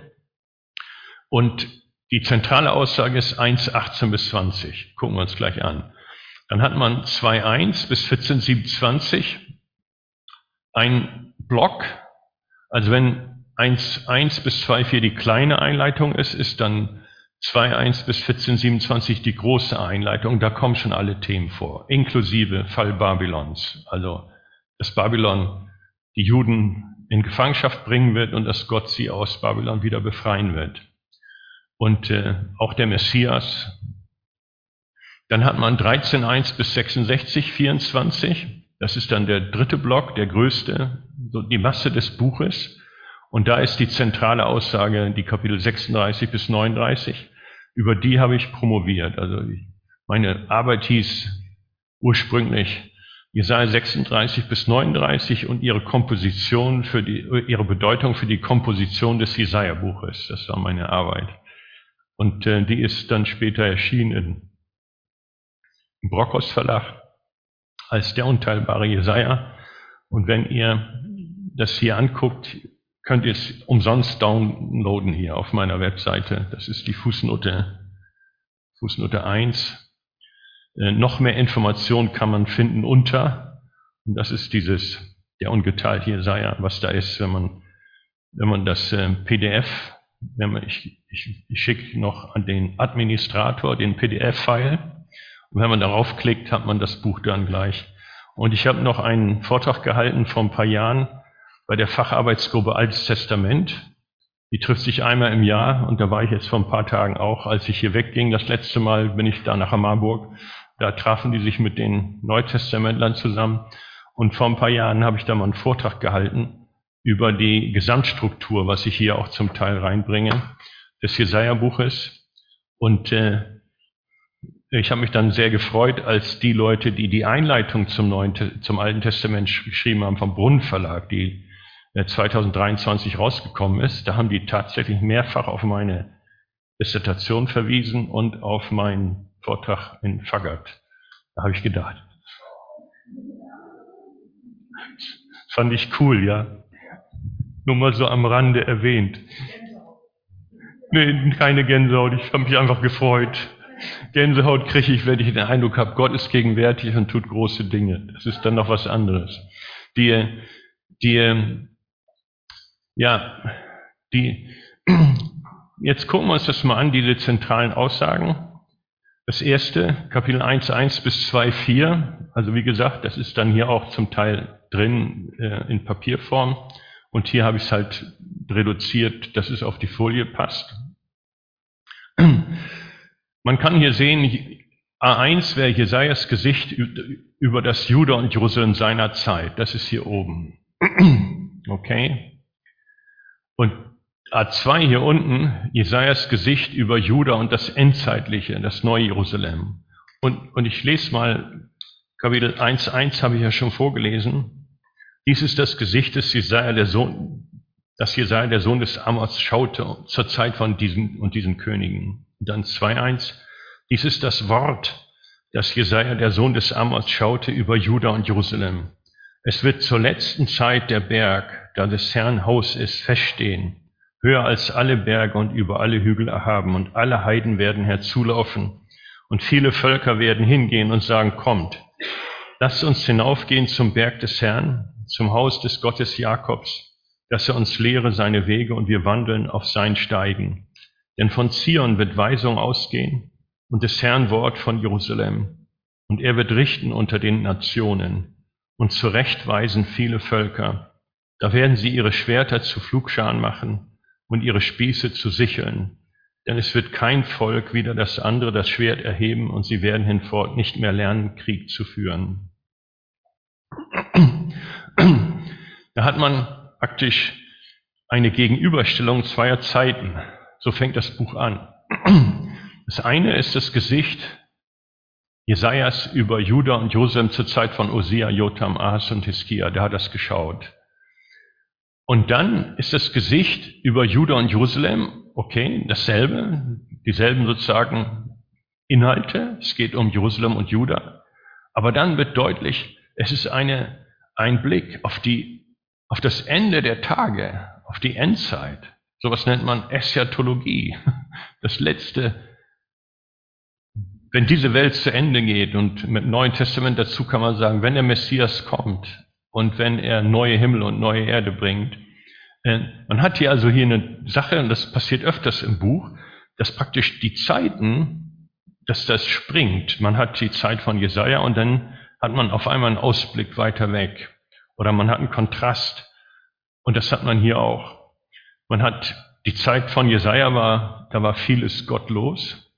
Und die zentrale Aussage ist eins achtzehn bis zwanzig. Gucken wir uns gleich an. Dann hat man zwei eins bis vierzehn siebenundzwanzig ein Block. Also wenn eins eins bis zwei vier die kleine Einleitung ist, ist dann zwei eins bis vierzehn siebenundzwanzig die große Einleitung. Da kommen schon alle Themen vor, inklusive Fall Babylons. Also dass Babylon die Juden in Gefangenschaft bringen wird und dass Gott sie aus Babylon wieder befreien wird. Und äh, auch der Messias. Dann hat man dreizehn eins bis sechsundsechzig vierundzwanzig. Das ist dann der dritte Block, der größte, so die Masse des Buches. Und da ist die zentrale Aussage, die Kapitel sechsunddreißig bis neununddreißig. Über die habe ich promoviert. Also ich, meine Arbeit hieß ursprünglich Jesaja sechsunddreißig bis neununddreißig und ihre Komposition für die, ihre Bedeutung für die Komposition des Jesaja-Buches. Das war meine Arbeit. Und äh, die ist dann später erschienen im Brockhaus Verlag als der unteilbare Jesaja. Und wenn ihr das hier anguckt, könnt ihr es umsonst downloaden hier auf meiner Webseite. Das ist die Fußnote, Fußnote eins. Äh, noch mehr Informationen kann man finden unter, und das ist dieses, der ungeteilte Jesaja, was da ist, wenn man, wenn man das äh, P D F, wenn man, ich, ich, ich schicke noch an den Administrator den P D F-File, und wenn man darauf klickt, hat man das Buch dann gleich. Und ich habe noch einen Vortrag gehalten vor ein paar Jahren bei der Facharbeitsgruppe Altes Testament. Die trifft sich einmal im Jahr, und da war ich jetzt vor ein paar Tagen auch, als ich hier wegging. Das letzte Mal bin ich da nach Marburg. Da trafen die sich mit den Neutestamentlern zusammen. Und vor ein paar Jahren habe ich da mal einen Vortrag gehalten über die Gesamtstruktur, was ich hier auch zum Teil reinbringe, des Jesaja-Buches. Und äh, ich habe mich dann sehr gefreut, als die Leute, die die Einleitung zum, Neuen, zum Alten Testament geschrieben haben, vom Brunn Verlag, die äh, zweitausenddreiundzwanzig rausgekommen ist, da haben die tatsächlich mehrfach auf meine Dissertation verwiesen und auf meinen Vortrag in Faggart. Da habe ich gedacht, fand ich cool, ja. Nur mal so am Rande erwähnt. Nee, keine Gänsehaut, ich habe mich einfach gefreut. Gänsehaut kriege ich, wenn ich den Eindruck habe, Gott ist gegenwärtig und tut große Dinge. Das ist dann noch was anderes. Die, die, ja, die, jetzt gucken wir uns das mal an, diese zentralen Aussagen. Das erste, Kapitel eins eins bis zwei vier, also wie gesagt, das ist dann hier auch zum Teil drin äh, in Papierform. Und hier habe ich es halt reduziert, dass es auf die Folie passt. Man kann hier sehen, A eins wäre Jesajas Gesicht über das Juda und Jerusalem seiner Zeit. Das ist hier oben. Okay? Und A zwei hier unten, Jesajas Gesicht über Juda und das Endzeitliche, das neue Jerusalem. Und, und ich lese mal, Kapitel eins Punkt eins habe ich ja schon vorgelesen. Dies ist das Gesicht des Jesaja, der Sohn, das Jesaja, der Sohn des Amos, schaute zur Zeit von diesen und diesen Königen. Und dann zwei Punkt eins, dies ist das Wort, das Jesaja, der Sohn des Amos, schaute über Juda und Jerusalem. Es wird zur letzten Zeit der Berg, da des Herrn Haus ist, feststehen, höher als alle Berge und über alle Hügel erhaben, und alle Heiden werden herzulaufen, und viele Völker werden hingehen und sagen, kommt, lasst uns hinaufgehen zum Berg des Herrn, zum Haus des Gottes Jakobs, dass er uns lehre seine Wege und wir wandeln auf seinen Steigen. Denn von Zion wird Weisung ausgehen und des Herrn Wort von Jerusalem. Und er wird richten unter den Nationen und zurechtweisen viele Völker. Da werden sie ihre Schwerter zu Pflugscharen machen und ihre Spieße zu Sicheln. Denn es wird kein Volk wider das andere das Schwert erheben und sie werden hinfort nicht mehr lernen, Krieg zu führen. Da hat man praktisch eine Gegenüberstellung zweier Zeiten. So fängt das Buch an. Das eine ist das Gesicht Jesajas über Juda und Jerusalem zur Zeit von Osia, Jotham, Ahas und Hiskia. Der hat das geschaut. Und dann ist das Gesicht über Juda und Jerusalem, okay, dasselbe, dieselben sozusagen Inhalte. Es geht um Jerusalem und Juda. Aber dann wird deutlich, es ist eine, ein Blick auf die, auf das Ende der Tage, auf die Endzeit. Sowas nennt man Eschatologie. Das letzte, wenn diese Welt zu Ende geht, und mit dem Neuen Testament dazu kann man sagen, wenn der Messias kommt und wenn er neue Himmel und neue Erde bringt. Man hat hier also hier eine Sache, und das passiert öfters im Buch, dass praktisch die Zeiten, dass das springt. Man hat die Zeit von Jesaja und dann hat man auf einmal einen Ausblick weiter weg. Oder man hat einen Kontrast. Und das hat man hier auch. Man hat die Zeit von Jesaja war, da war vieles gottlos.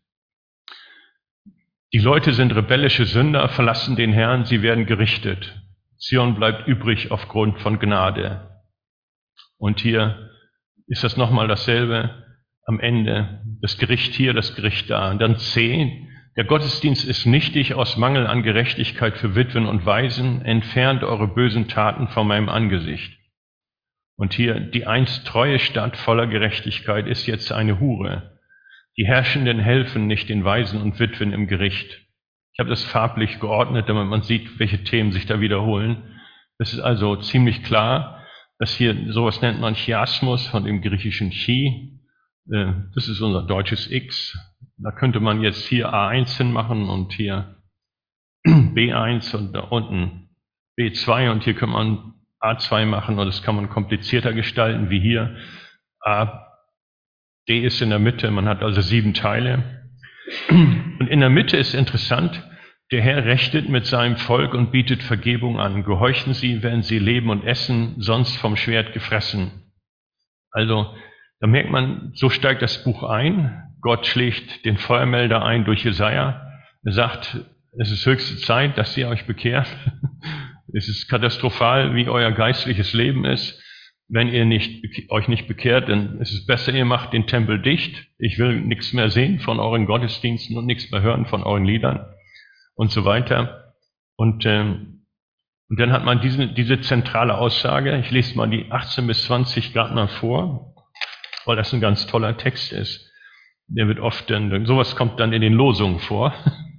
Die Leute sind rebellische Sünder, verlassen den Herrn, sie werden gerichtet. Zion bleibt übrig aufgrund von Gnade. Und hier ist das nochmal dasselbe am Ende. Das Gericht hier, das Gericht da. Und dann C, der Gottesdienst ist nichtig aus Mangel an Gerechtigkeit für Witwen und Waisen. Entfernt eure bösen Taten von meinem Angesicht. Und hier, die einst treue Stadt voller Gerechtigkeit ist jetzt eine Hure. Die Herrschenden helfen nicht den Waisen und Witwen im Gericht. Ich habe das farblich geordnet, damit man sieht, welche Themen sich da wiederholen. Es ist also ziemlich klar, dass hier, sowas nennt man Chiasmus von dem griechischen Chi. Das ist unser deutsches X. Da könnte man jetzt hier A eins hinmachen und hier B eins und da unten B zwei und hier kann man A zwei machen und das kann man komplizierter gestalten wie hier. A, D ist in der Mitte, man hat also sieben Teile. Und in der Mitte ist interessant, der Herr rechtet mit seinem Volk und bietet Vergebung an. Gehorchen sie, werden sie leben und essen, sonst vom Schwert gefressen. Also, da merkt man, so steigt das Buch ein. Gott schlägt den Feuermelder ein durch Jesaja. Er sagt, es ist höchste Zeit, dass ihr euch bekehrt. Es ist katastrophal, wie euer geistliches Leben ist. Wenn ihr nicht, euch nicht bekehrt, dann ist es besser, ihr macht den Tempel dicht. Ich will nichts mehr sehen von euren Gottesdiensten und nichts mehr hören von euren Liedern und so weiter. Und, ähm, und dann hat man diese, diese zentrale Aussage. Ich lese mal die achtzehn bis zwanzig gerade mal vor, weil das ein ganz toller Text ist. Der wird oft dann, sowas kommt dann in den Losungen vor.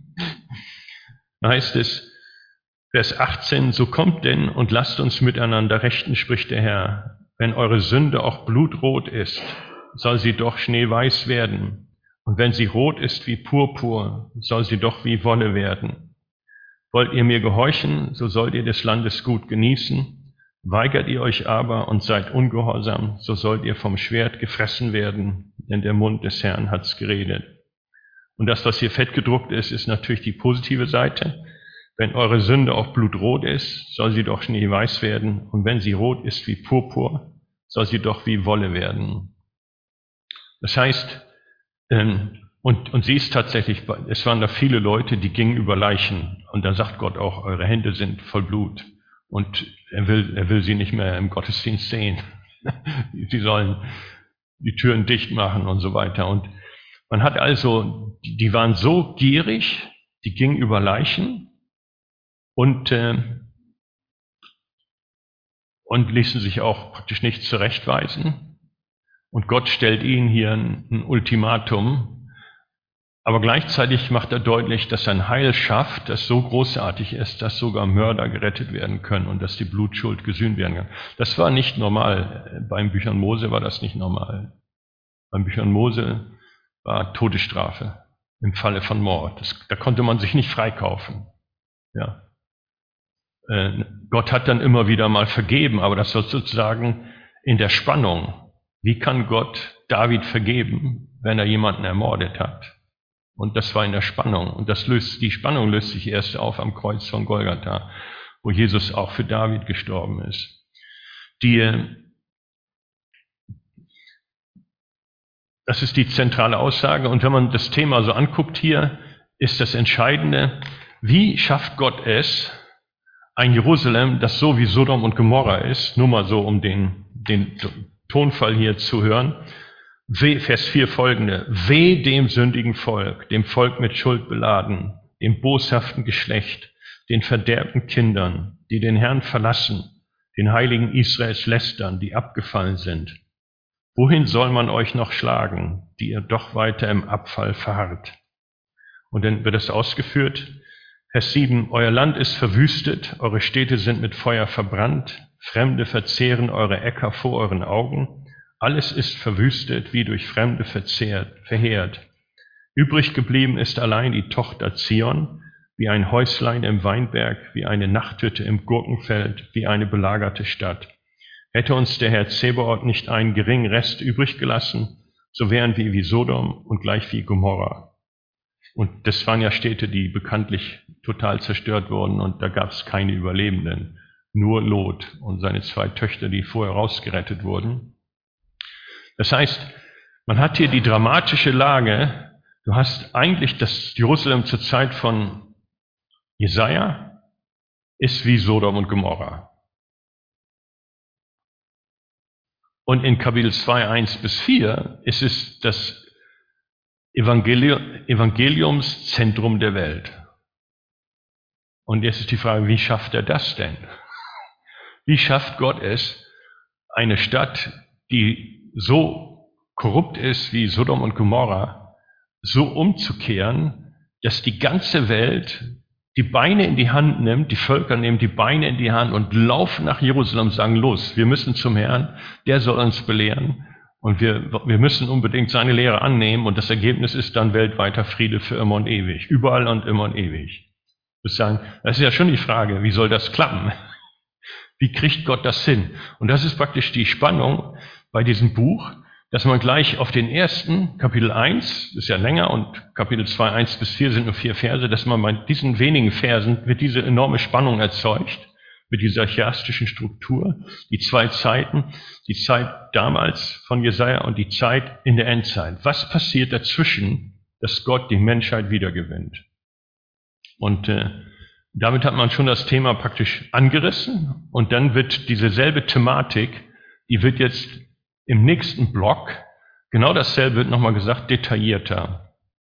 Da heißt es, Vers achtzehn, so kommt denn und lasst uns miteinander rechten, spricht der Herr. Wenn eure Sünde auch blutrot ist, soll sie doch schneeweiß werden. Und wenn sie rot ist wie Purpur, soll sie doch wie Wolle werden. Wollt ihr mir gehorchen, so sollt ihr des Landes Gut genießen. Weigert ihr euch aber und seid ungehorsam, so sollt ihr vom Schwert gefressen werden, denn der Mund des Herrn hat's geredet. Und das, was hier fett gedruckt ist, ist natürlich die positive Seite. Wenn eure Sünde auch blutrot ist, soll sie doch schneeweiß werden. Und wenn sie rot ist wie Purpur, soll sie doch wie Wolle werden. Das heißt, ähm, Und, und sie ist tatsächlich, es waren da viele Leute, die gingen über Leichen. Und da sagt Gott auch, eure Hände sind voll Blut. Und er will, er will sie nicht mehr im Gottesdienst sehen. Sie sollen die Türen dicht machen und so weiter. Und man hat also, die waren so gierig, die gingen über Leichen und, äh, und ließen sich auch praktisch nicht zurechtweisen. Und Gott stellt ihnen hier ein, ein Ultimatum. Aber gleichzeitig macht er deutlich, dass ein Heil schafft, das so großartig ist, dass sogar Mörder gerettet werden können und dass die Blutschuld gesühnt werden kann. Das war nicht normal. Beim Büchern Mose war das nicht normal. Beim Büchern Mose war Todesstrafe im Falle von Mord. Das, da konnte man sich nicht freikaufen. Ja. Äh, Gott hat dann immer wieder mal vergeben, aber das war sozusagen in der Spannung. Wie kann Gott David vergeben, wenn er jemanden ermordet hat? Und das war in der Spannung. Und das löst, die Spannung löst sich erst auf am Kreuz von Golgatha, wo Jesus auch für David gestorben ist. Die, das ist die zentrale Aussage. Und wenn man das Thema so anguckt hier, ist das Entscheidende, wie schafft Gott es, ein Jerusalem, das so wie Sodom und Gomorra ist, nur mal so, um den, den Tonfall hier zu hören, Weh, Vers vier folgende, weh dem sündigen Volk, dem Volk mit Schuld beladen, dem boshaften Geschlecht, den verderbten Kindern, die den Herrn verlassen, den Heiligen Israels lästern, die abgefallen sind. Wohin soll man euch noch schlagen, die ihr doch weiter im Abfall verharrt? Und dann wird es ausgeführt, Vers sieben, euer Land ist verwüstet, eure Städte sind mit Feuer verbrannt, Fremde verzehren eure Äcker vor euren Augen, alles ist verwüstet, wie durch Fremde verzehrt, verheert. Übrig geblieben ist allein die Tochter Zion, wie ein Häuslein im Weinberg, wie eine Nachthütte im Gurkenfeld, wie eine belagerte Stadt. Hätte uns der Herr Zebaoth nicht einen geringen Rest übrig gelassen, so wären wir wie Sodom und gleich wie Gomorra. Und das waren ja Städte, die bekanntlich total zerstört wurden und da gab es keine Überlebenden. Nur Lot und seine zwei Töchter, die vorher rausgerettet wurden. Das heißt, man hat hier die dramatische Lage, du hast eigentlich das Jerusalem zur Zeit von Jesaja, ist wie Sodom und Gomorra. Und in Kapitel zwei, eins bis vier ist es das Evangelium, Evangeliumszentrum der Welt. Und jetzt ist die Frage, wie schafft er das denn? Wie schafft Gott es, eine Stadt, die so korrupt ist wie Sodom und Gomorra, so umzukehren, dass die ganze Welt die Beine in die Hand nimmt, die Völker nehmen die Beine in die Hand und laufen nach Jerusalem und sagen, los, wir müssen zum Herrn, der soll uns belehren und wir, wir müssen unbedingt seine Lehre annehmen und das Ergebnis ist dann weltweiter Friede für immer und ewig, überall und immer und ewig. Ich muss sagen, das ist ja schon die Frage, wie soll das klappen? Wie kriegt Gott das hin? Und das ist praktisch die Spannung bei diesem Buch, dass man gleich auf den ersten, Kapitel eins, das ist ja länger, und Kapitel zwei, eins bis vier sind nur vier Verse, dass man bei diesen wenigen Versen wird diese enorme Spannung erzeugt, mit dieser chiastischen Struktur, die zwei Zeiten, die Zeit damals von Jesaja und die Zeit in der Endzeit. Was passiert dazwischen, dass Gott die Menschheit wiedergewinnt? Und äh, damit hat man schon das Thema praktisch angerissen und dann wird diese selbe Thematik, die wird jetzt im nächsten Block, genau dasselbe wird nochmal gesagt, detaillierter.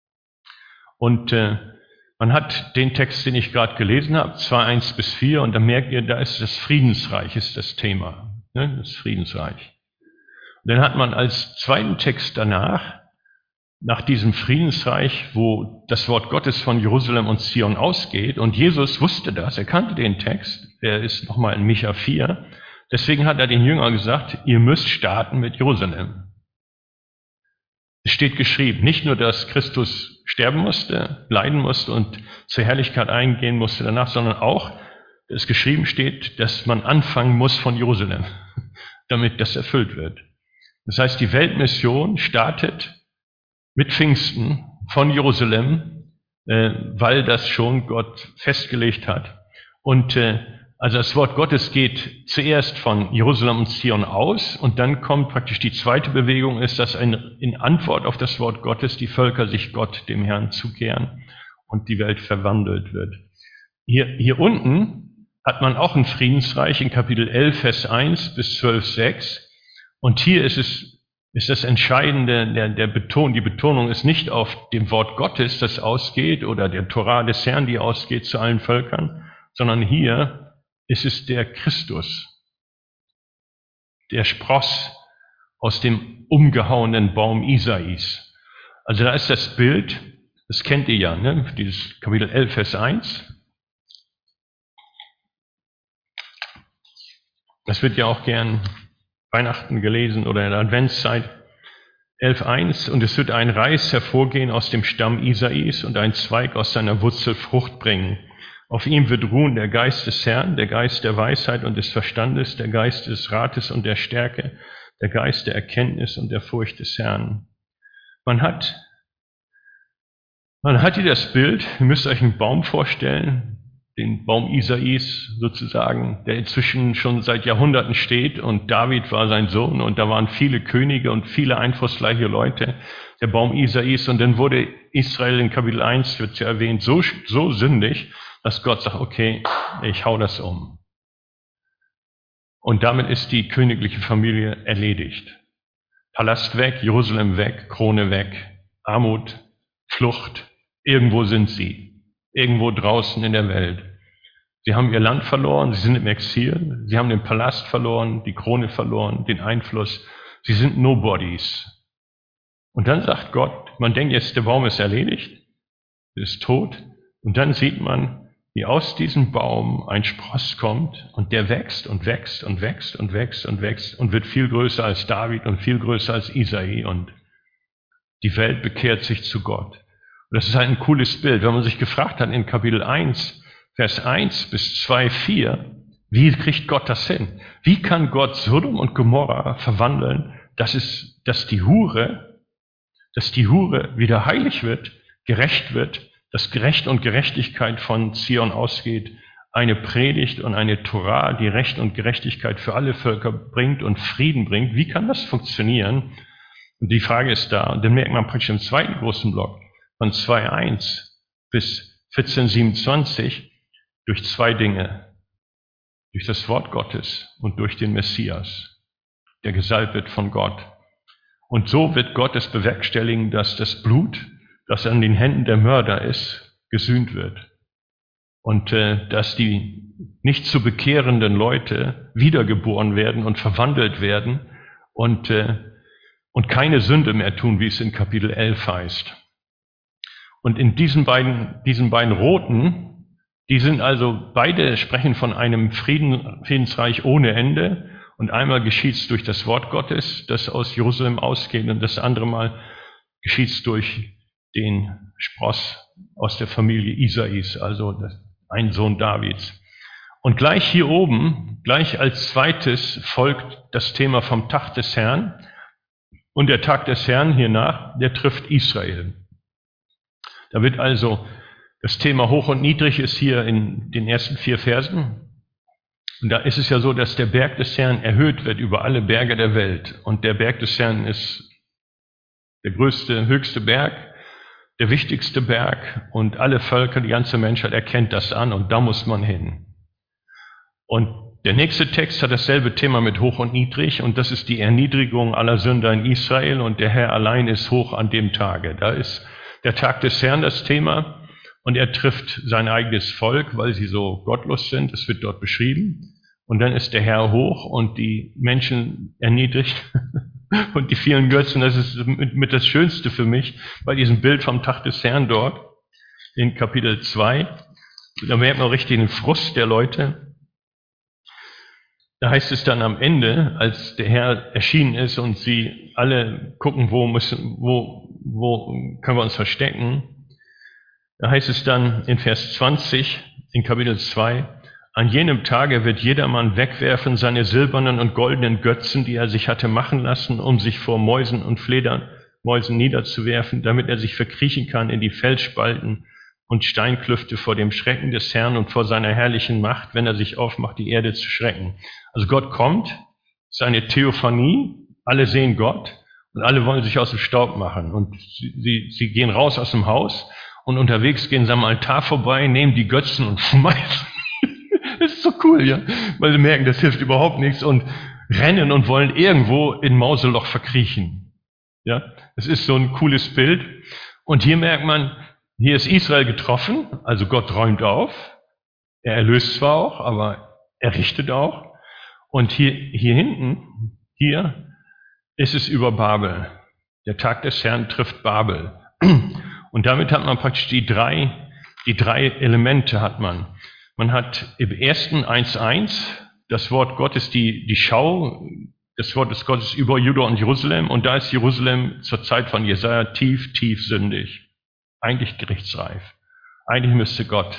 Und äh, man hat den Text, den ich gerade gelesen habe, zwei, eins bis vier, und da merkt ihr, da ist das Friedensreich, ist das Thema, ne? Das Friedensreich. Und dann hat man als zweiten Text danach, nach diesem Friedensreich, wo das Wort Gottes von Jerusalem und Zion ausgeht, und Jesus wusste das, er kannte den Text, der ist nochmal in Micha vier, deswegen hat er den Jüngern gesagt, ihr müsst starten mit Jerusalem. Es steht geschrieben, nicht nur, dass Christus sterben musste, leiden musste und zur Herrlichkeit eingehen musste danach, sondern auch, dass geschrieben steht, dass man anfangen muss von Jerusalem, damit das erfüllt wird. Das heißt, die Weltmission startet mit Pfingsten von Jerusalem, äh, weil das schon Gott festgelegt hat. Und äh, Also das Wort Gottes geht zuerst von Jerusalem und Zion aus und dann kommt praktisch die zweite Bewegung, ist, dass ein, in Antwort auf das Wort Gottes die Völker sich Gott, dem Herrn, zukehren und die Welt verwandelt wird. Hier, hier unten hat man auch ein Friedensreich in Kapitel elf, Vers eins bis zwölf, sechs. Und hier ist es, ist das Entscheidende, der, der Beton, die Betonung ist nicht auf dem Wort Gottes, das ausgeht, oder der Torah des Herrn, die ausgeht zu allen Völkern, sondern hier ist es der Christus, der Spross aus dem umgehauenen Baum Isais. Also da ist das Bild, das kennt ihr ja, ne? Dieses Kapitel elf, Vers eins. Das wird ja auch gern Weihnachten gelesen oder in der Adventszeit. elf, eins. Und es wird ein Reis hervorgehen aus dem Stamm Isais und ein Zweig aus seiner Wurzel Frucht bringen. Auf ihm wird ruhen der Geist des Herrn, der Geist der Weisheit und des Verstandes, der Geist des Rates und der Stärke, der Geist der Erkenntnis und der Furcht des Herrn. Man hat, man hat hier das Bild, ihr müsst euch einen Baum vorstellen, den Baum Isais sozusagen, der inzwischen schon seit Jahrhunderten steht und David war sein Sohn und da waren viele Könige und viele einflussreiche Leute, der Baum Isais, und dann wurde Israel in Kapitel eins, wird ja erwähnt, so, so sündig, dass Gott sagt, okay, ich hau das um. Und damit ist die königliche Familie erledigt. Palast weg, Jerusalem weg, Krone weg, Armut, Flucht, irgendwo sind sie, irgendwo draußen in der Welt. Sie haben ihr Land verloren, sie sind im Exil, sie haben den Palast verloren, die Krone verloren, den Einfluss, sie sind Nobodies. Und dann sagt Gott, man denkt jetzt, der Baum ist erledigt, ist tot, und dann sieht man, wie aus diesem Baum ein Spross kommt und der wächst und wächst und wächst und wächst und wächst und wird viel größer als David und viel größer als Isai und die Welt bekehrt sich zu Gott. Und das ist halt ein cooles Bild, wenn man sich gefragt hat in Kapitel eins, Vers eins bis zwei, vier, wie kriegt Gott das hin? Wie kann Gott Sodom und Gomorra verwandeln, dass es, dass die Hure, dass die Hure wieder heilig wird, gerecht wird, dass Gerecht und Gerechtigkeit von Zion ausgeht, eine Predigt und eine Torah, die Recht und Gerechtigkeit für alle Völker bringt und Frieden bringt. Wie kann das funktionieren? Und die Frage ist da, und dann merkt man praktisch im zweiten großen Block von zwei, eins bis vierzehn, siebenundzwanzig durch zwei Dinge. Durch das Wort Gottes und durch den Messias, der gesalbt wird von Gott. Und so wird Gott es bewerkstelligen, dass das Blut, das an den Händen der Mörder ist, gesühnt wird. Und äh, dass die nicht zu bekehrenden Leute wiedergeboren werden und verwandelt werden und, äh, und keine Sünde mehr tun, wie es in Kapitel elf heißt. Und in diesen beiden, diesen beiden Roten, die sind also, beide sprechen von einem Frieden, Friedensreich ohne Ende. Und einmal geschieht es durch das Wort Gottes, das aus Jerusalem ausgeht, und das andere Mal geschieht es durch den Spross aus der Familie Isais, also ein Sohn Davids. Und gleich hier oben, gleich als zweites folgt das Thema vom Tag des Herrn. Und der Tag des Herrn hiernach, der trifft Israel. Da wird also das Thema hoch und niedrig ist hier in den ersten vier Versen. Und da ist es ja so, dass der Berg des Herrn erhöht wird über alle Berge der Welt. Und der Berg des Herrn ist der größte, höchste Berg, der wichtigste Berg, und alle Völker, die ganze Menschheit erkennt das an und da muss man hin. Und der nächste Text hat dasselbe Thema mit hoch und niedrig, und das ist die Erniedrigung aller Sünder in Israel, und der Herr allein ist hoch an dem Tage. Da ist der Tag des Herrn das Thema, und er trifft sein eigenes Volk, weil sie so gottlos sind, das wird dort beschrieben. Und dann ist der Herr hoch und die Menschen erniedrigt. Und die vielen Götzen, das ist mit, mit das Schönste für mich, bei diesem Bild vom Tag des Herrn dort, in Kapitel zwei, da merkt man richtig den Frust der Leute. Da heißt es dann am Ende, als der Herr erschienen ist und sie alle gucken, wo müssen, wo, wo können wir uns verstecken, da heißt es dann in Vers zwanzig, in Kapitel zwei, an jenem Tage wird jedermann wegwerfen seine silbernen und goldenen Götzen, die er sich hatte machen lassen, um sich vor Mäusen und Fledermäusen niederzuwerfen, damit er sich verkriechen kann in die Felsspalten und Steinklüfte vor dem Schrecken des Herrn und vor seiner herrlichen Macht, wenn er sich aufmacht, die Erde zu schrecken. Also Gott kommt, seine Theophanie, alle sehen Gott und alle wollen sich aus dem Staub machen. Und sie, sie, sie gehen raus aus dem Haus und unterwegs gehen sie am Altar vorbei, nehmen die Götzen und schmeißen. Das ist so cool, ja, weil sie merken, das hilft überhaupt nichts und rennen und wollen irgendwo in Mauseloch verkriechen. Ja, es ist so ein cooles Bild. Und hier merkt man, hier ist Israel getroffen, also Gott räumt auf. Er erlöst zwar auch, aber er richtet auch. Und hier, hier hinten, hier ist es über Babel. Der Tag des Herrn trifft Babel. Und damit hat man praktisch die drei, die drei Elemente hat man. Man hat im ersten eins eins das Wort Gottes, die, die Schau, das Wort des Gottes über Juda und Jerusalem. Und da ist Jerusalem zur Zeit von Jesaja tief, tief sündig. Eigentlich gerichtsreif. Eigentlich müsste Gott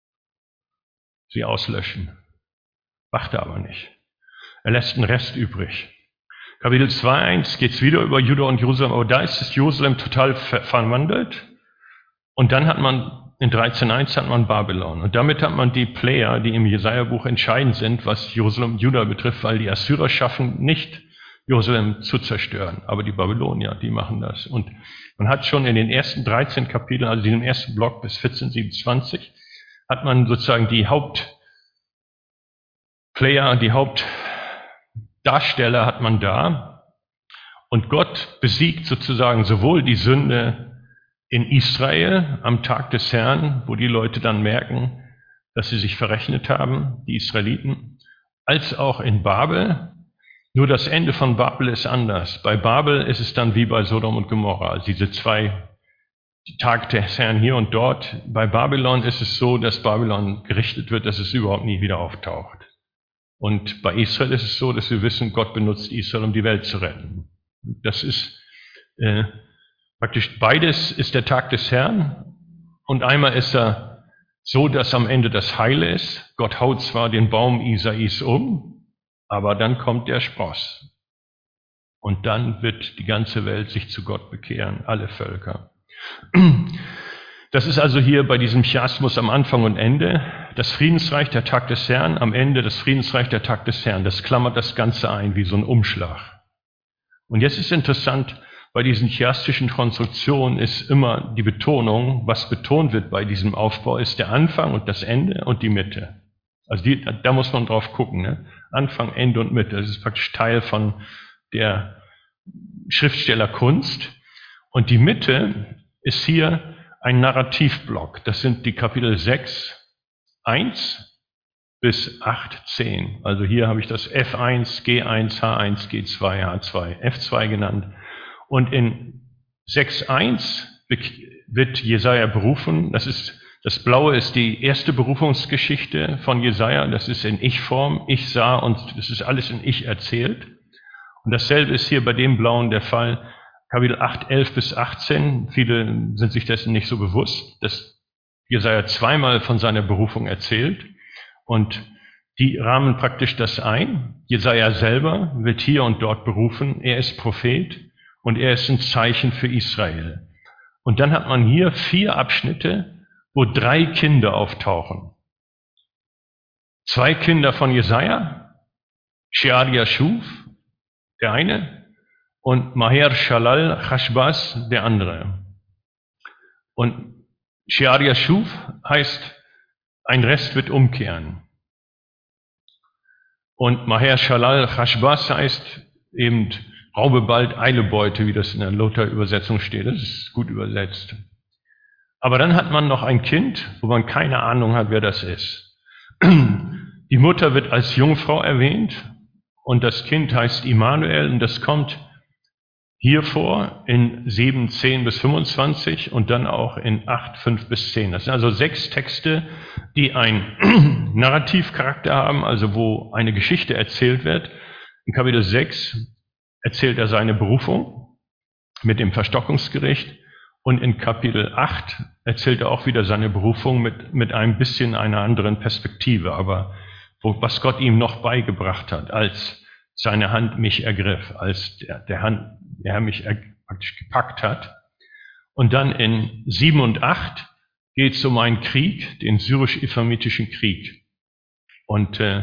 sie auslöschen. Macht er aber nicht. Er lässt einen Rest übrig. Kapitel zwei eins geht es wieder über Juda und Jerusalem, aber da ist das Jerusalem total ver verwandelt. Und dann hat man in dreizehn eins hat man Babylon. Und damit hat man die Player, die im Jesaja-Buch entscheidend sind, was Jerusalem und Juda betrifft, weil die Assyrer schaffen nicht, Jerusalem zu zerstören. Aber die Babylonier, die machen das. Und man hat schon in den ersten dreizehn Kapiteln, also in dem ersten Block bis vierzehn siebenundzwanzig, hat man sozusagen die Hauptplayer, die Hauptdarsteller hat man da. Und Gott besiegt sozusagen sowohl die Sünde in Israel am Tag des Herrn, wo die Leute dann merken, dass sie sich verrechnet haben, die Israeliten, als auch in Babel. Nur das Ende von Babel ist anders. Bei Babel ist es dann wie bei Sodom und Gomorra, also diese zwei die Tag des Herrn hier und dort. Bei Babylon ist es so, dass Babylon gerichtet wird, dass es überhaupt nie wieder auftaucht. Und bei Israel ist es so, dass wir wissen, Gott benutzt Israel, um die Welt zu retten. Das ist äh, praktisch beides ist der Tag des Herrn. Und einmal ist er so, dass am Ende das Heile ist. Gott haut zwar den Baum Isais um, aber dann kommt der Spross. Und dann wird die ganze Welt sich zu Gott bekehren, alle Völker. Das ist also hier bei diesem Chiasmus am Anfang und Ende. Das Friedensreich, der Tag des Herrn, am Ende das Friedensreich, der Tag des Herrn. Das klammert das Ganze ein, wie so ein Umschlag. Und jetzt ist interessant, bei diesen chiastischen Konstruktionen ist immer die Betonung, was betont wird bei diesem Aufbau, ist der Anfang und das Ende und die Mitte. Also die, da muss man drauf gucken, ne? Anfang, Ende und Mitte. Das ist praktisch Teil von der Schriftstellerkunst. Und die Mitte ist hier ein Narrativblock. Das sind die Kapitel sechs, eins bis acht, zehn. Also hier habe ich das F eins, G eins, H eins, G zwei, H zwei, F zwei genannt. Und in sechs eins wird Jesaja berufen. Das ist, das Blaue ist die erste Berufungsgeschichte von Jesaja. Das ist in Ich-Form. Ich sah und das ist alles in Ich erzählt. Und dasselbe ist hier bei dem Blauen der Fall. Kapitel acht, elf bis achtzehn. Viele sind sich dessen nicht so bewusst, dass Jesaja zweimal von seiner Berufung erzählt. Und die rahmen praktisch das ein. Jesaja selber wird hier und dort berufen. Er ist Prophet. Und er ist ein Zeichen für Israel. Und dann hat man hier vier Abschnitte, wo drei Kinder auftauchen. Zwei Kinder von Jesaja, Shear-Yashub, der eine, und Maher-Shalal-Chashbaz, der andere. Und Shear-Yashub heißt, ein Rest wird umkehren. Und Maher-Shalal-Chashbaz heißt eben, raube bald, eile Beute, wie das in der Luther-Übersetzung steht. Das ist gut übersetzt. Aber dann hat man noch ein Kind, wo man keine Ahnung hat, wer das ist. Die Mutter wird als Jungfrau erwähnt und das Kind heißt Immanuel und das kommt hier vor in sieben, zehn bis fünfundzwanzig und dann auch in acht, fünf bis zehn. Das sind also sechs Texte, die einen Narrativcharakter haben, also wo eine Geschichte erzählt wird. In Kapitel sechs erzählt er seine Berufung mit dem Verstockungsgericht und in Kapitel acht erzählt er auch wieder seine Berufung mit, mit ein bisschen einer anderen Perspektive, aber wo, was Gott ihm noch beigebracht hat, als seine Hand mich ergriff, als der, der, Hand, der Herr mich er, praktisch gepackt hat. Und dann in sieben und acht geht es um einen Krieg, den syrisch-ephramitischen Krieg. Und, äh,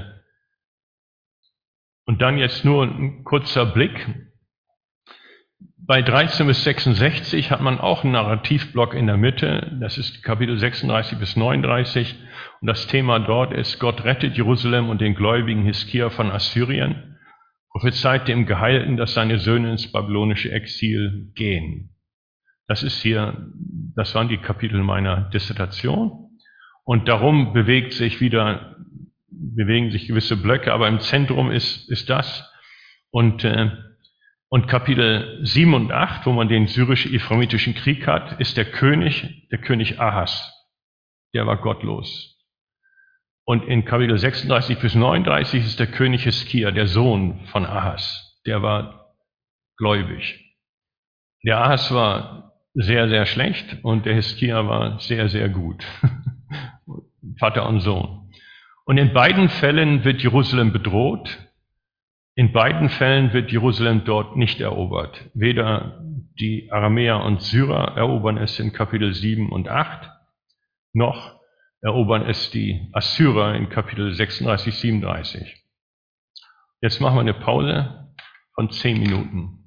und dann jetzt nur ein kurzer Blick. Bei dreizehn bis sechsundsechzig hat man auch einen Narrativblock in der Mitte. Das ist Kapitel sechsunddreißig bis neununddreißig. Und das Thema dort ist, Gott rettet Jerusalem und den gläubigen Hiskia von Assyrien, prophezeit dem Geheilten, dass seine Söhne ins babylonische Exil gehen. Das ist hier, das waren die Kapitel meiner Dissertation. Und darum bewegt sich wieder, bewegen sich gewisse Blöcke, aber im Zentrum ist, ist das. Und, äh, und Kapitel sieben und acht, wo man den syrisch-ephramitischen Krieg hat, ist der König, der König Ahas. Der war gottlos. Und in Kapitel sechsunddreißig bis neununddreißig ist der König Hiskia, der Sohn von Ahas. Der war gläubig. Der Ahas war sehr, sehr schlecht und der Hiskia war sehr, sehr gut. Vater und Sohn. Und in beiden Fällen wird Jerusalem bedroht. In beiden Fällen wird Jerusalem dort nicht erobert. Weder die Aramäer und Syrer erobern es in Kapitel sieben und acht, noch erobern es die Assyrer in Kapitel sechsunddreißig, siebenunddreißig. Jetzt machen wir eine Pause von zehn Minuten.